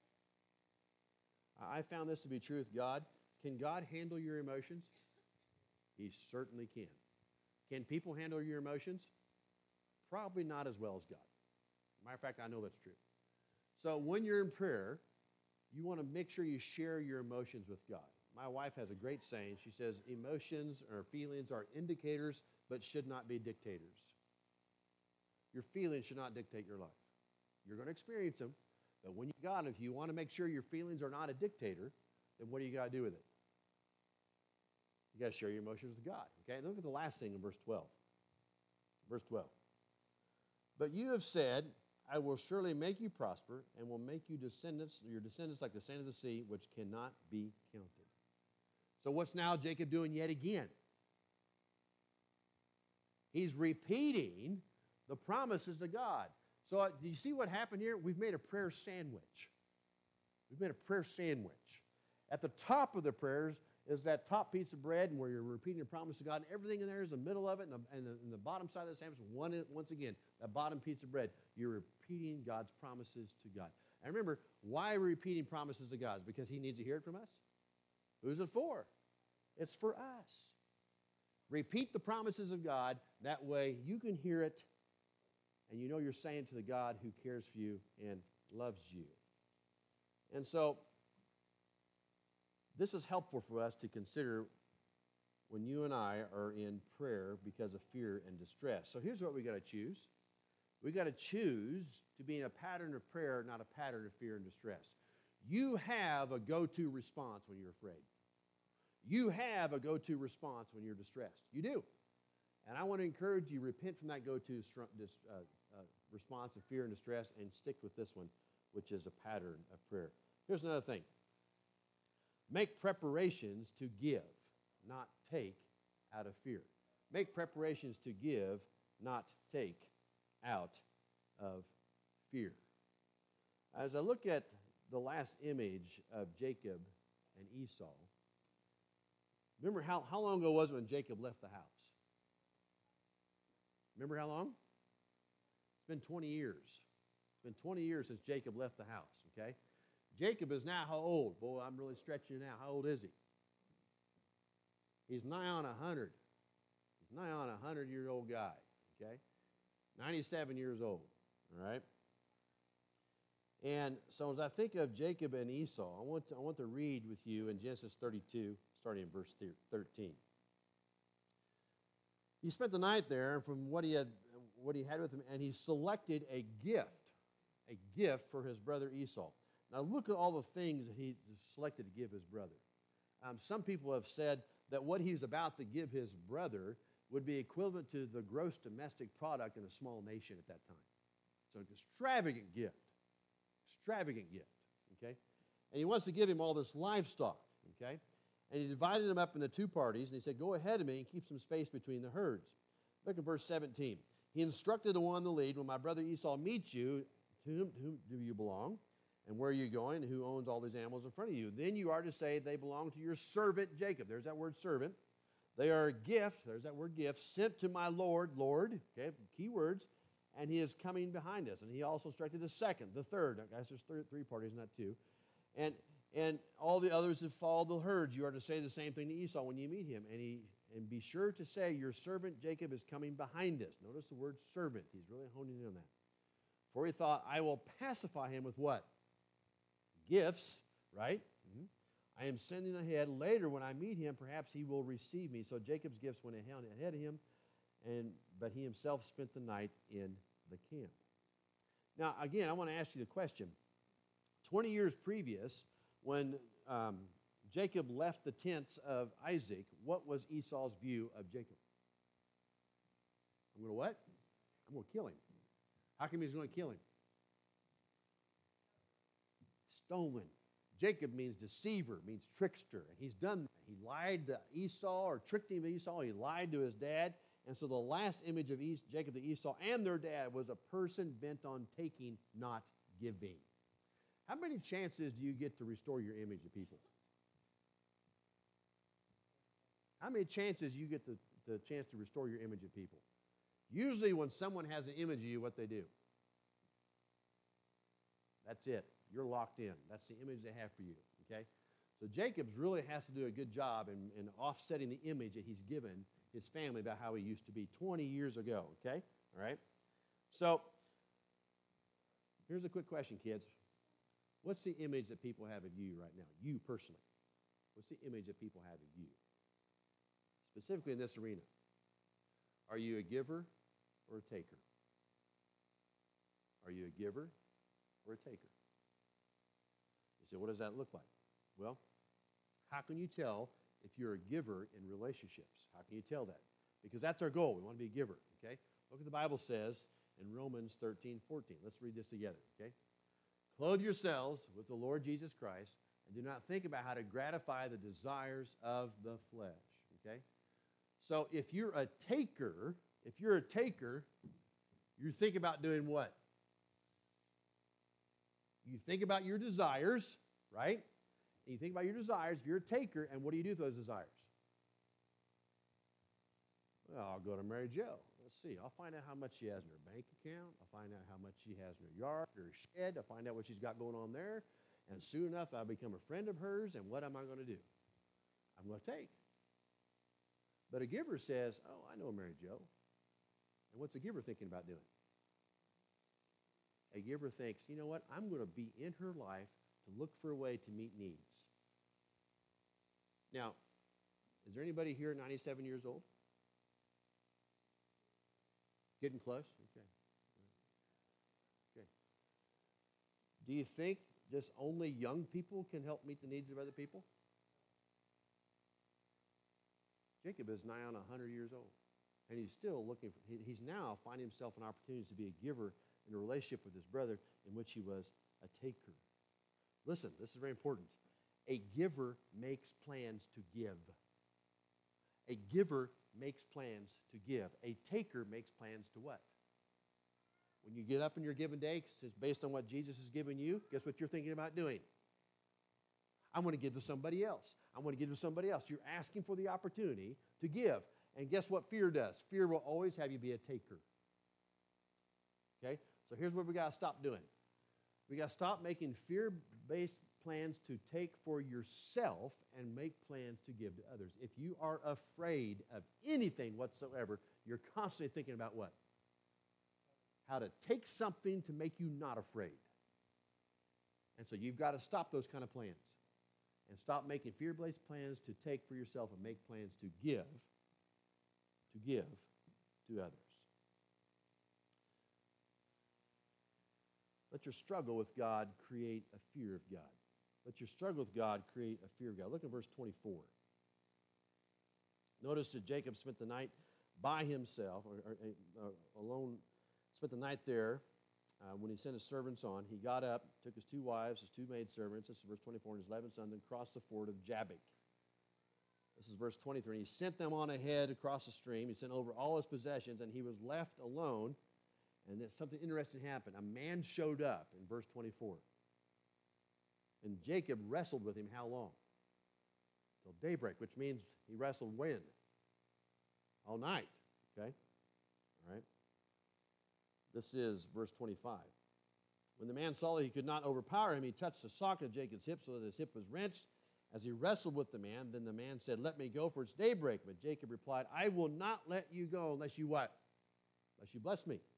I found this to be true with God. Can God handle your emotions? He certainly can. Can people handle your emotions? Probably not as well as God. Matter of fact, I know that's true. So when you're in prayer, you want to make sure you share your emotions with God. My wife has a great saying. She says, emotions or feelings are indicators, but should not be dictators. Your feelings should not dictate your life. You're going to experience them, but when you got them, if you want to make sure your feelings are not a dictator, then what do you got to do with it? You got to share your emotions with God. Okay, look at the last thing in verse twelve. Verse twelve. But you have said, I will surely make you prosper and will make you descendants, your descendants like the sand of the sea, which cannot be counted. So what's now Jacob doing yet again? He's repeating the promises to God. So uh, do you see what happened here? We've made a prayer sandwich. We've made a prayer sandwich. At the top of the prayers is that top piece of bread and where you're repeating the promise of God, and everything in there is the middle of it, and the, and the, and the bottom side of the sandwich, one, once again, that bottom piece of bread, you're repeating God's promises to God. And remember, why are we repeating promises to God? Because he needs to hear it from us? Who's it for? It's for us. Repeat the promises of God. That way you can hear it, and you know you're saying to the God who cares for you and loves you. And so, this is helpful for us to consider when you and I are in prayer because of fear and distress. So here's what we got to choose. We got to choose to be in a pattern of prayer, not a pattern of fear and distress. You have a go-to response when you're afraid. You have a go-to response when you're distressed. You do. And I want to encourage you, repent from that go-to uh, uh, response of fear and distress and stick with this one, which is a pattern of prayer. Here's another thing. Make preparations to give, not take out of fear. Make preparations to give, not take out of fear. As I look at the last image of Jacob and Esau, remember how, how long ago was it when Jacob left the house? Remember how long? It's been twenty years. It's been twenty years since Jacob left the house, okay? Jacob is now how old? Boy, I'm really stretching it now. How old is he? He's nigh on one hundred. He's nigh on a one hundred-year-old guy, okay? ninety-seven years old, all right? And so as I think of Jacob and Esau, I want to, I want to read with you in Genesis thirty-two, starting in verse thirteen. He spent the night there, and from what he had, what he had with him, and he selected a gift, a gift for his brother Esau. Now look at all the things that he selected to give his brother. Um, some people have said that what he's about to give his brother would be equivalent to the gross domestic product in a small nation at that time. So an extravagant gift. Extravagant gift, okay? And he wants to give him all this livestock, okay? And he divided them up into two parties, and he said, go ahead of me and keep some space between the herds. Look at verse seventeen. He instructed the one in the lead, when my brother Esau meets you, to whom, to whom do you belong? And where are you going? And who owns all these animals in front of you? Then you are to say they belong to your servant Jacob. There's that word servant. They are a gift. There's that word gift. Sent to my Lord, Lord. Okay, key words. And he is coming behind us. And he also instructed the second, the third. Guys, there's three, three parties, not two. And and all the others have followed the herds. You are to say the same thing to Esau when you meet him. And he and be sure to say your servant Jacob is coming behind us. Notice the word servant. He's really honing in on that. For he thought, I will pacify him with what? Gifts, right? Mm-hmm. I am sending ahead. Later, when I meet him, perhaps he will receive me. So Jacob's gifts went ahead of him, and but he himself spent the night in the camp. Now, again, I want to ask you the question. twenty years previous, when um, Jacob left the tents of Isaac, what was Esau's view of Jacob? I'm going to what? I'm going to kill him. How come he's going to kill him? Stolen. Jacob means deceiver, means trickster. And he's done that. He lied to Esau or tricked him to Esau. He lied to his dad. And so the last image of es- Jacob to Esau and their dad was a person bent on taking, not giving. How many chances do you get to restore your image to people? How many chances you get the, the chance to restore your image of people? Usually when someone has an image of you, what they do? That's it. You're locked in. That's the image they have for you, okay? So Jacob's really has to do a good job in, in offsetting the image that he's given his family about how he used to be twenty years ago, okay? All right? So here's a quick question, kids. What's the image that people have of you right now? You personally. What's the image that people have of you? Specifically in this arena. Are you a giver or a taker? Are you a giver or a taker? You say, what does that look like? Well, how can you tell if you're a giver in relationships? How can you tell that? Because that's our goal. We want to be a giver, okay? Look what the Bible says in Romans thirteen, fourteen. Let's read this together, okay? Clothe yourselves with the Lord Jesus Christ and do not think about how to gratify the desires of the flesh, okay? So if you're a taker, if you're a taker, you think about doing what? You think about your desires, right? and you think about your desires, if you're a taker, and what do you do with those desires? Well, I'll go to Mary Jo. Let's see. I'll find out how much she has in her bank account. I'll find out how much she has in her yard or shed. I'll find out what she's got going on there. And soon enough, I'll become a friend of hers, and what am I going to do? I'm going to take. But a giver says, oh, I know Mary Jo. And what's a giver thinking about doing? A giver thinks, you know what? I'm going to be in her life to look for a way to meet needs. Now, is there anybody here ninety-seven years old? Getting close? Okay. Okay. Do you think just only young people can help meet the needs of other people? Jacob is nigh on one hundred years old, and he's still looking for, he, he's now finding himself an opportunity to be a giver in a relationship with his brother in which he was a taker. Listen, this is very important. A giver makes plans to give. A giver makes plans to give. A taker makes plans to what? When you get up in your given day, it's based on what Jesus has given you, guess what you're thinking about doing? I want to give to somebody else. I want to give to somebody else. You're asking for the opportunity to give. And guess what fear does? Fear will always have you be a taker. Okay? So here's what we got to stop doing. We got to stop making fear-based plans to take for yourself and make plans to give to others. If you are afraid of anything whatsoever, you're constantly thinking about what? How to take something to make you not afraid. And so you've got to stop those kind of plans and stop making fear-based plans to take for yourself and make plans to give, to give to others. Let your struggle with God create a fear of God. Let your struggle with God create a fear of God. Look at verse twenty-four. Notice that Jacob spent the night by himself, or, or, or alone, spent the night there uh, when he sent his servants on. He got up, took his two wives, his two maidservants, this is verse twenty-four, and his eleven sons, and crossed the ford of Jabbok. This is verse twenty-three. And he sent them on ahead across the stream. He sent over all his possessions, and he was left alone. And then something interesting happened. A man showed up in verse twenty-four. And Jacob wrestled with him how long? Till daybreak, which means he wrestled when? All night, okay? All right? This is verse twenty-five. When the man saw that he could not overpower him, he touched the socket of Jacob's hip so that his hip was wrenched. As he wrestled with the man, then the man said, "Let me go, for it's daybreak." But Jacob replied, "I will not let you go unless you what? Unless you bless me."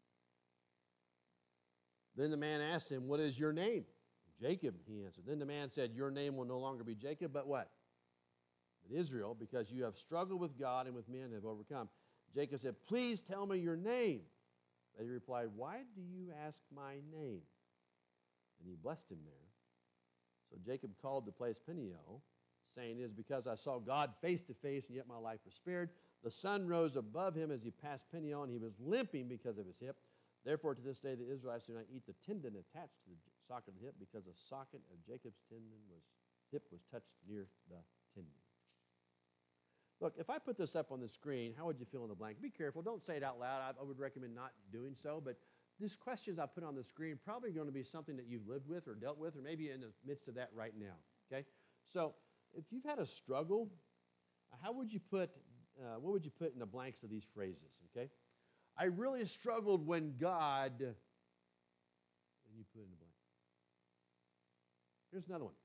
Then the man asked him, "What is your name?" "Jacob," he answered. Then the man said, "Your name will no longer be Jacob, but what? But Israel, because you have struggled with God and with men and have overcome." Jacob said, "Please tell me your name." But he replied, "Why do you ask my name?" And he blessed him there. So Jacob called the place Peniel, saying, "It is because I saw God face to face, and yet my life was spared." The sun rose above him as he passed Peniel, and he was limping because of his hip. Therefore, to this day, the Israelites do not eat the tendon attached to the socket of the hip, because the socket of Jacob's tendon was hip was touched near the tendon. Look, if I put this up on the screen, how would you fill in the blank? Be careful. Don't say it out loud. I, I would recommend not doing so. But these questions I put on the screen probably going to be something that you've lived with or dealt with, or maybe in the midst of that right now. Okay? So if you've had a struggle, how would you put, uh, what would you put in the blanks of these phrases? Okay? I really struggled when God, and you put in the blank. Here's another one.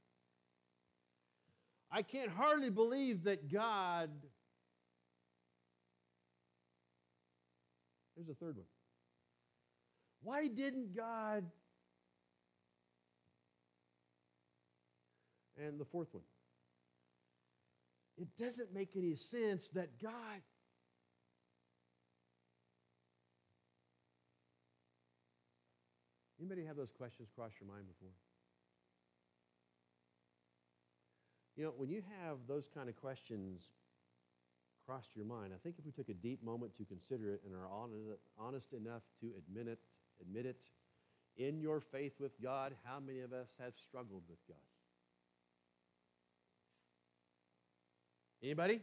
I can't hardly believe that God, here's a third one. Why didn't God, and the fourth one. It doesn't make any sense that God, anybody have those questions cross your mind before? You know, when you have those kind of questions cross your mind, I think if we took a deep moment to consider it and are honest enough to admit it, admit it, in your faith with God, how many of us have struggled with God? Anybody?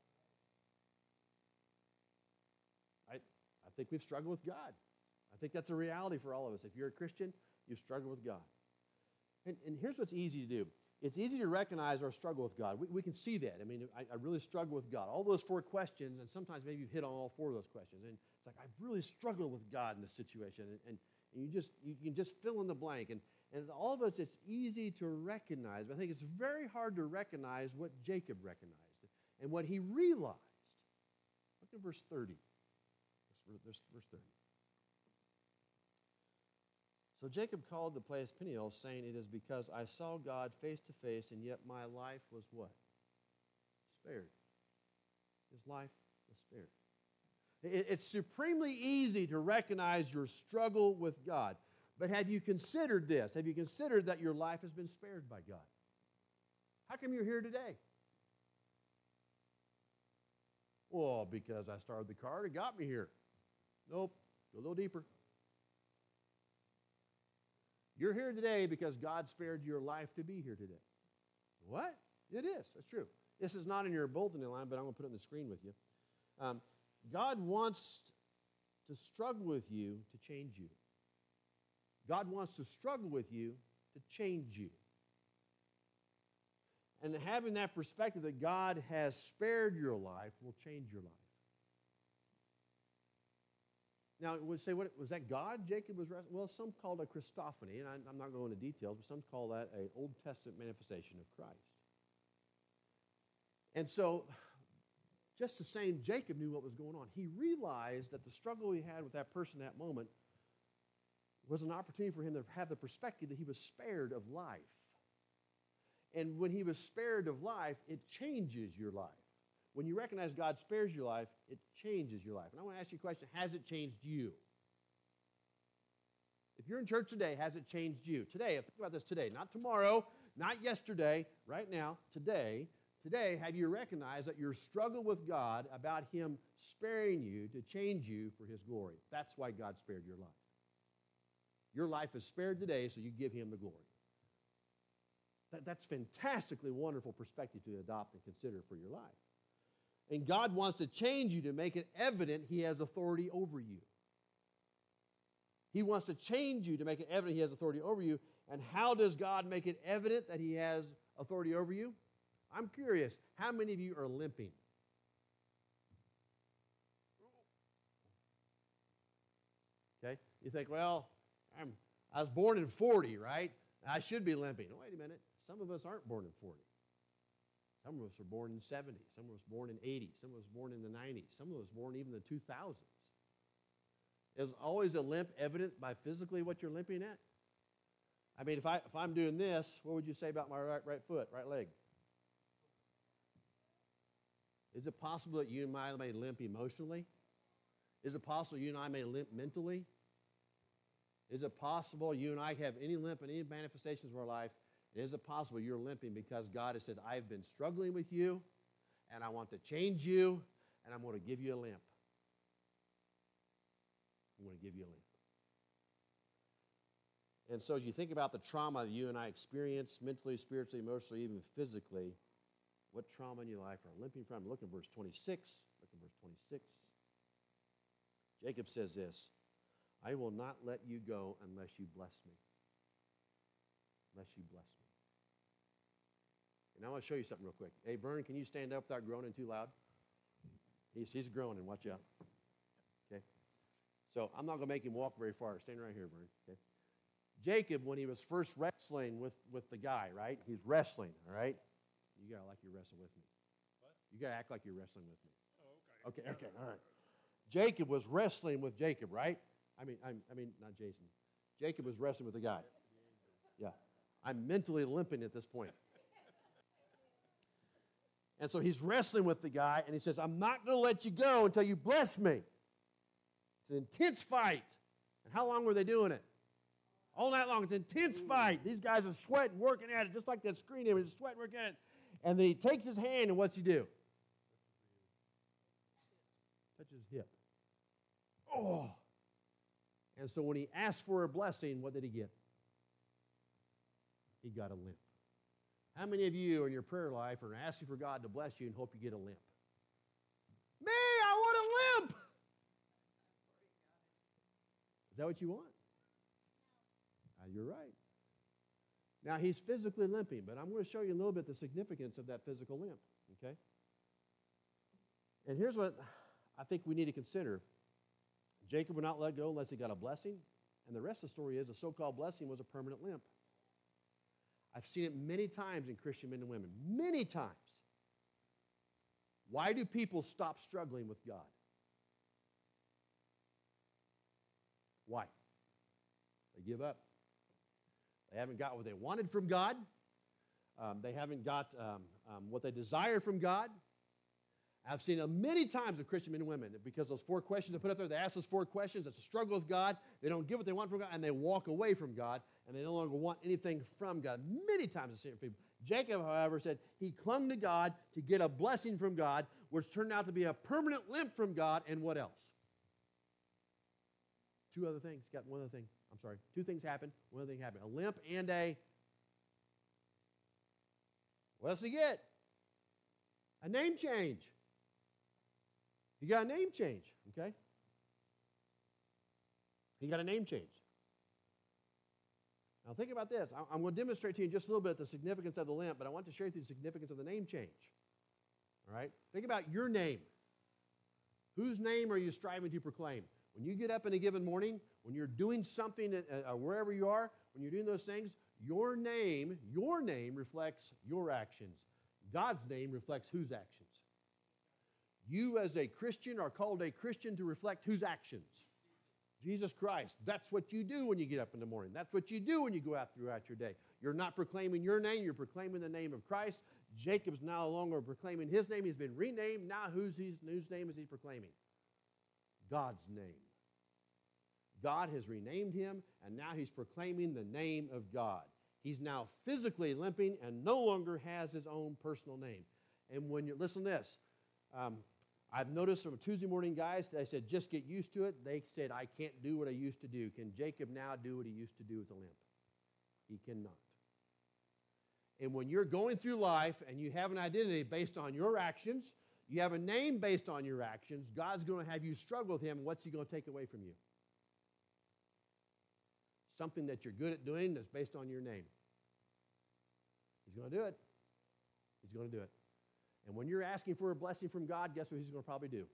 I, I think we've struggled with God. I think that's a reality for all of us. If you're a Christian, you've struggled with God. And, and here's what's easy to do. it's easy to recognize our struggle with God. We, we can see that. I mean, I, I really struggle with God. All those four questions, and sometimes maybe you've hit on all four of those questions. And it's like, I really struggle with God in this situation. And, and, and you just you can just fill in the blank. And, and all of us, it's easy to recognize. But I think it's very hard to recognize what Jacob recognized and what he realized. Look at verse thirty. Verse, verse thirty. So Jacob called the place Peniel, saying, it is because I saw God face to face, and yet my life was what? Spared. His life was spared. It, it's supremely easy to recognize your struggle with God. But have you considered this? Have you considered that your life has been spared by God? How come you're here today? Well, because I started the car and it got me here. Nope. Go a little deeper. You're here today because God spared your life to be here today. What? It is. That's true. This is not in your bulletin line, but I'm going to put it on the screen with you. Um, God wants to struggle with you to change you. God wants to struggle with you to change you. And having that perspective that God has spared your life will change your life. Now, we would say, what, was that God Jacob was wrestling? Well, some call it a Christophany, and I, I'm not going into details, but some call that an Old Testament manifestation of Christ. And so, just the same, Jacob knew what was going on. He realized that the struggle he had with that person at that moment was an opportunity for him to have the perspective that he was spared of life. And when he was spared of life, it changes your life. When you recognize God spares your life, it changes your life. And I want to ask you a question, has it changed you? If you're in church today, has it changed you? Today, think about this today, not tomorrow, not yesterday, right now, today. Today, have you recognized that your struggle with God about Him sparing you to change you for His glory? That's why God spared your life. Your life is spared today, so you give Him the glory. That, that's fantastically wonderful perspective to adopt and consider for your life. And God wants to change you to make it evident He has authority over you. He wants to change you to make it evident He has authority over you. And how does God make it evident that He has authority over you? I'm curious, how many of you are limping? Okay, you think, well, I'm, I was born in forty, right? I should be limping. Oh, wait a minute. Some of us aren't born in forty. Some of us are born in seventy. Some of us born in eighty. Some of us born in the nineties. Some of us born even in the two thousands. Is always a limp evident by physically what you're limping at? I mean, if, I, if I'm doing this, what would you say about my right, right foot, right leg? Is it possible that you and I may limp emotionally? Is it possible you and I may limp mentally? Is it possible you and I have any limp in any manifestations of our life? And is it possible you're limping because God has said, I've been struggling with you, and I want to change you, and I'm going to give you a limp. I'm going to give you a limp. And so as you think about the trauma that you and I experience mentally, spiritually, emotionally, even physically, what trauma in your life are limping from? Look at verse twenty-six. Look at verse twenty-six. Jacob says this, I will not let you go unless you bless me. Unless you bless me. And I want to show you something real quick. Hey, Vern, can you stand up without groaning too loud? He's, he's groaning. Watch out. Okay? So I'm not going to make him walk very far. Stand right here, Vern. Okay? Jacob, when he was first wrestling with, with the guy, right? He's wrestling, all right? You got to like you're wrestling with me. What? You got to act like you're wrestling with me. Oh, okay. Okay, okay, all right. Jacob was wrestling with Jacob, right? I mean, I'm, I mean, not Jason. Jacob was wrestling with the guy. Yeah. I'm mentally limping at this point. And so he's wrestling with the guy, and he says, I'm not going to let you go until you bless me. It's an intense fight. And how long were they doing it? All night long. It's an intense fight. These guys are sweating, working at it, just like that screen image, sweating, working at it. And then he takes his hand, and what's he do? Touches his hip. Oh. And so when he asked for a blessing, what did he get? He got a limp. How many of you in your prayer life are asking for God to bless you and hope you get a limp? Me, I want a limp. Is that what you want? Uh, you're right. Now, he's physically limping, but I'm going to show you a little bit the significance of that physical limp, okay? And here's what I think we need to consider. Jacob would not let go unless he got a blessing, and the rest of the story is the so-called blessing was a permanent limp. I've seen it many times in Christian men and women, many times. Why do people stop struggling with God? Why? They give up. They haven't got what they wanted from God. Um, they haven't got um, um, what they desire from God. I've seen it many times with Christian men and women because those four questions they put up there, they ask those four questions. It's a struggle with God. They don't get what they want from God, and they walk away from God, and they no longer want anything from God. Many times I've seen it with people. Jacob, however, said he clung to God to get a blessing from God, which turned out to be a permanent limp from God, and what else? Two other things. Got one other thing. I'm sorry. Two things happened. One other thing happened. A limp and a, what else did he get? A name change. He got a name change, okay? He got a name change. Now think about this. I'm going to demonstrate to you in just a little bit the significance of the limp, but I want to share with you the significance of the name change. All right? Think about your name. Whose name are you striving to proclaim? When you get up in a given morning, when you're doing something at, uh, wherever you are, when you're doing those things, your name, your name reflects your actions. God's name reflects whose actions? You as a Christian are called a Christian to reflect whose actions? Jesus Christ. That's what you do when you get up in the morning. That's what you do when you go out throughout your day. You're not proclaiming your name, you're proclaiming the name of Christ. Jacob's no longer proclaiming his name. He's been renamed. Now whose, whose name is he proclaiming? God's name. God has renamed him, and now he's proclaiming the name of God. He's now physically limping and no longer has his own personal name. And when you listen to this, um, I've noticed from Tuesday morning guys, they said, just get used to it. They said, I can't do what I used to do. Can Jacob now do what he used to do with the limp? He cannot. And when you're going through life and you have an identity based on your actions, you have a name based on your actions, God's going to have you struggle with him, and what's he going to take away from you? Something that you're good at doing that's based on your name. He's going to do it. He's going to do it. And when you're asking for a blessing from God, guess what he's going to probably do?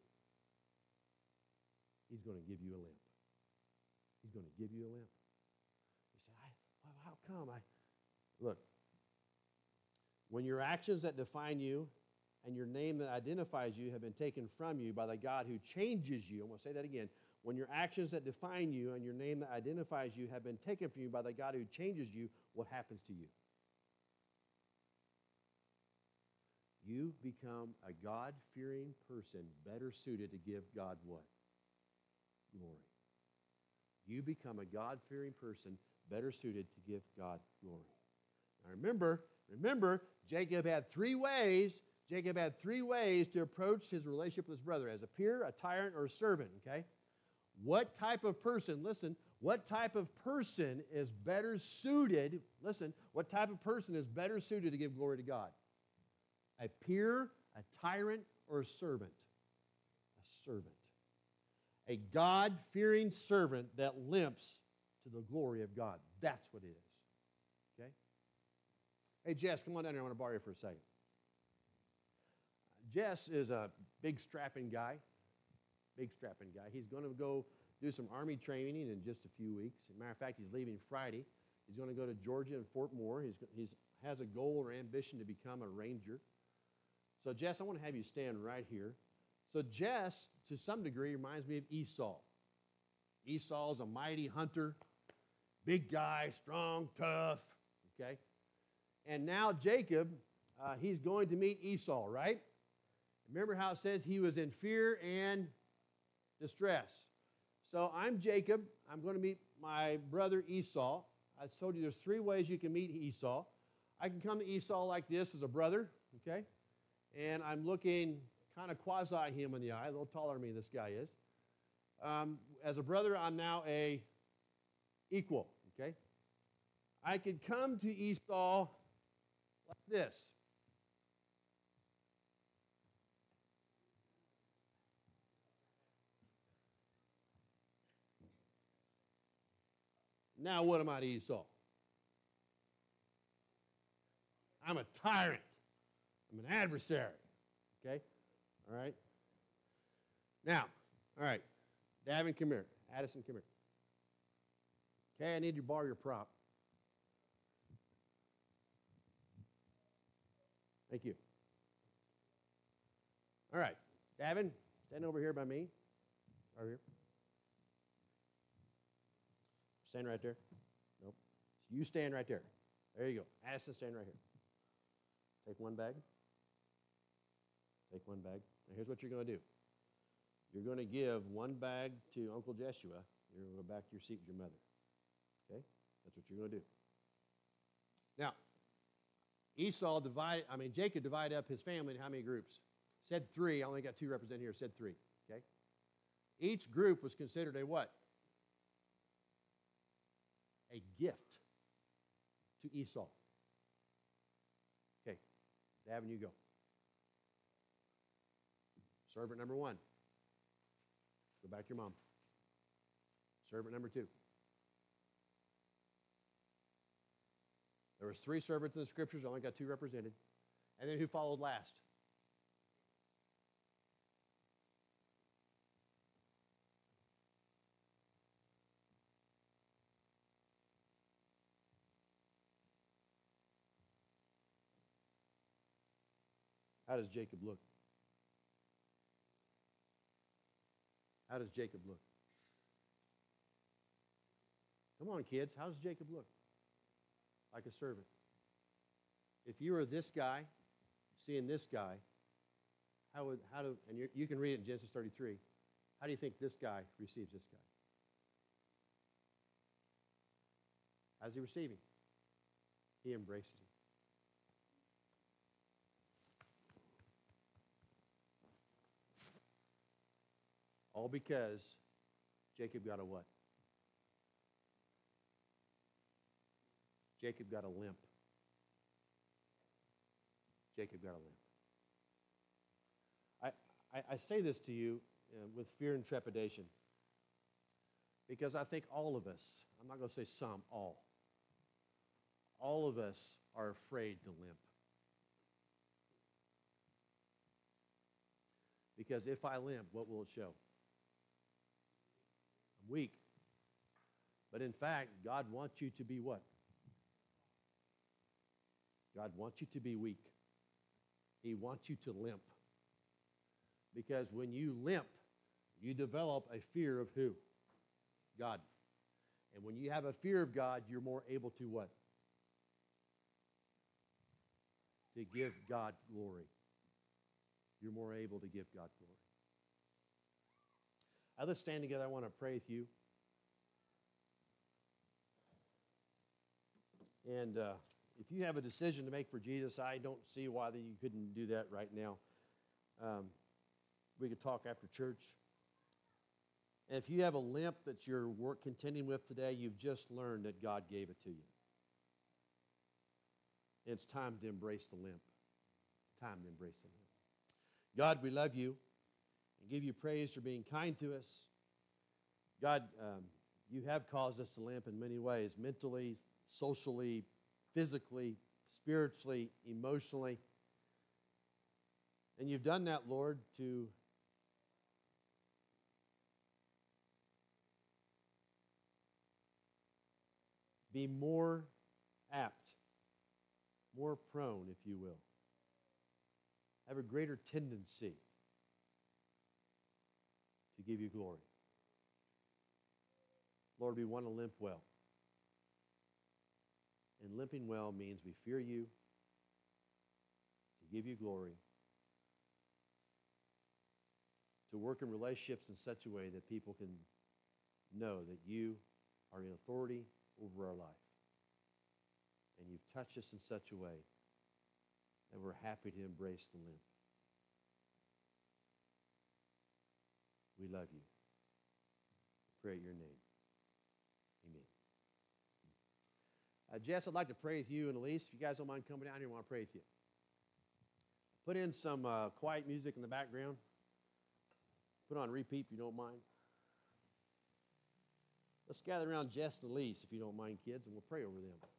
He's going to give you a limp. He's going to give you a limp. You say, I, well, how come? I Look, when your actions that define you and your name that identifies you have been taken from you by the God who changes you, I'm going to say that again. When your actions that define you and your name that identifies you have been taken from you by the God who changes you, what happens to you? You become a God-fearing person better suited to give God what? Glory. You become a God-fearing person better suited to give God glory. Now remember, remember, Jacob had three ways, Jacob had three ways to approach his relationship with his brother, as a peer, a tyrant, or a servant, okay? What type of person, listen, what type of person is better suited, listen, what type of person is better suited to give glory to God? A peer, a tyrant, or a servant? A servant. A God-fearing servant that limps to the glory of God. That's what it is. Okay? Hey, Jess, come on down here. I want to borrow you for a second. Jess is a big strapping guy. Big strapping guy. He's going to go do some Army training in just a few weeks. As a matter of fact, he's leaving Friday. He's going to go to Georgia and Fort Moore. He's, he's has a goal or ambition to become a ranger. So, Jess, I want to have you stand right here. So, Jess, to some degree, reminds me of Esau. Esau is a mighty hunter, big guy, strong, tough, okay? And now Jacob, uh, he's going to meet Esau, right? Remember how it says he was in fear and distress. So, I'm Jacob. I'm going to meet my brother Esau. I told you there's three ways you can meet Esau. I can come to Esau like this as a brother, okay? And I'm looking kind of quasi him in the eye, a little taller than me this guy is. Um, as a brother, I'm now a equal, okay? I could come to Esau like this. Now what am I to Esau? I'm a tyrant. I'm an adversary. Okay? All right? Now, all right. Davin, come here. Addison, come here. Okay, I need you to borrow your prop. Thank you. All right. Davin, stand over here by me. Over here. Stand right there. Nope. You stand right there. There you go. Addison, stand right here. Take one bag. Take one bag. Now here's what you're going to do. You're going to give one bag to Uncle Jeshua. You're going to go back to your seat with your mother. Okay? That's what you're going to do. Now, Esau divided, I mean, Jacob divided up his family in how many groups? Said three. I only got two represented here. Said three. Okay? Each group was considered a what? A gift to Esau. Okay. Davin, you go. Servant number one. Go back to your mom. Servant number two. There was three servants in the scriptures. I only got two represented. And then who followed last? How does Jacob look? How does Jacob look? Come on, kids. How does Jacob look? Like a servant. If you were this guy, seeing this guy, how would, how do, and you you can read it in Genesis thirty-three, how do you think this guy receives this guy? How's he receiving? He embraces him. All because Jacob got a what? Jacob got a limp. Jacob got a limp. I, I, I say this to you uh, with fear and trepidation because I think all of us, I'm not going to say some, all, all of us are afraid to limp. Because if I limp, what will it show? I'm weak. But in fact, God wants you to be what? God wants you to be weak. He wants you to limp. Because when you limp, you develop a fear of who? God. And when you have a fear of God, you're more able to what? To give God glory. You're more able to give God glory. Now, let's stand together. I want to pray with you. And uh, if you have a decision to make for Jesus, I don't see why you couldn't do that right now. Um, we could talk after church. And if you have a limp that you're work contending with today, you've just learned that God gave it to you. It's time to embrace the limp. It's time to embrace the limp. God, we love you and give you praise for being kind to us. God, um, you have caused us to limp in many ways, mentally, socially, physically, spiritually, emotionally. And you've done that, Lord, to be more apt, more prone, if you will, have a greater tendency to give you glory. Lord, we want to limp well. And limping well means we fear you, to give you glory, to work in relationships in such a way that people can know that you are in authority over our life. And you've touched us in such a way that we're happy to embrace the limp. We love you. Pray in your name. Amen. Uh, Jess, I'd like to pray with you and Elise. If you guys don't mind coming down here, I want to pray with you. Put in some uh, quiet music in the background. Put on repeat if you don't mind. Let's gather around Jess and Elise, if you don't mind, kids, and we'll pray over them.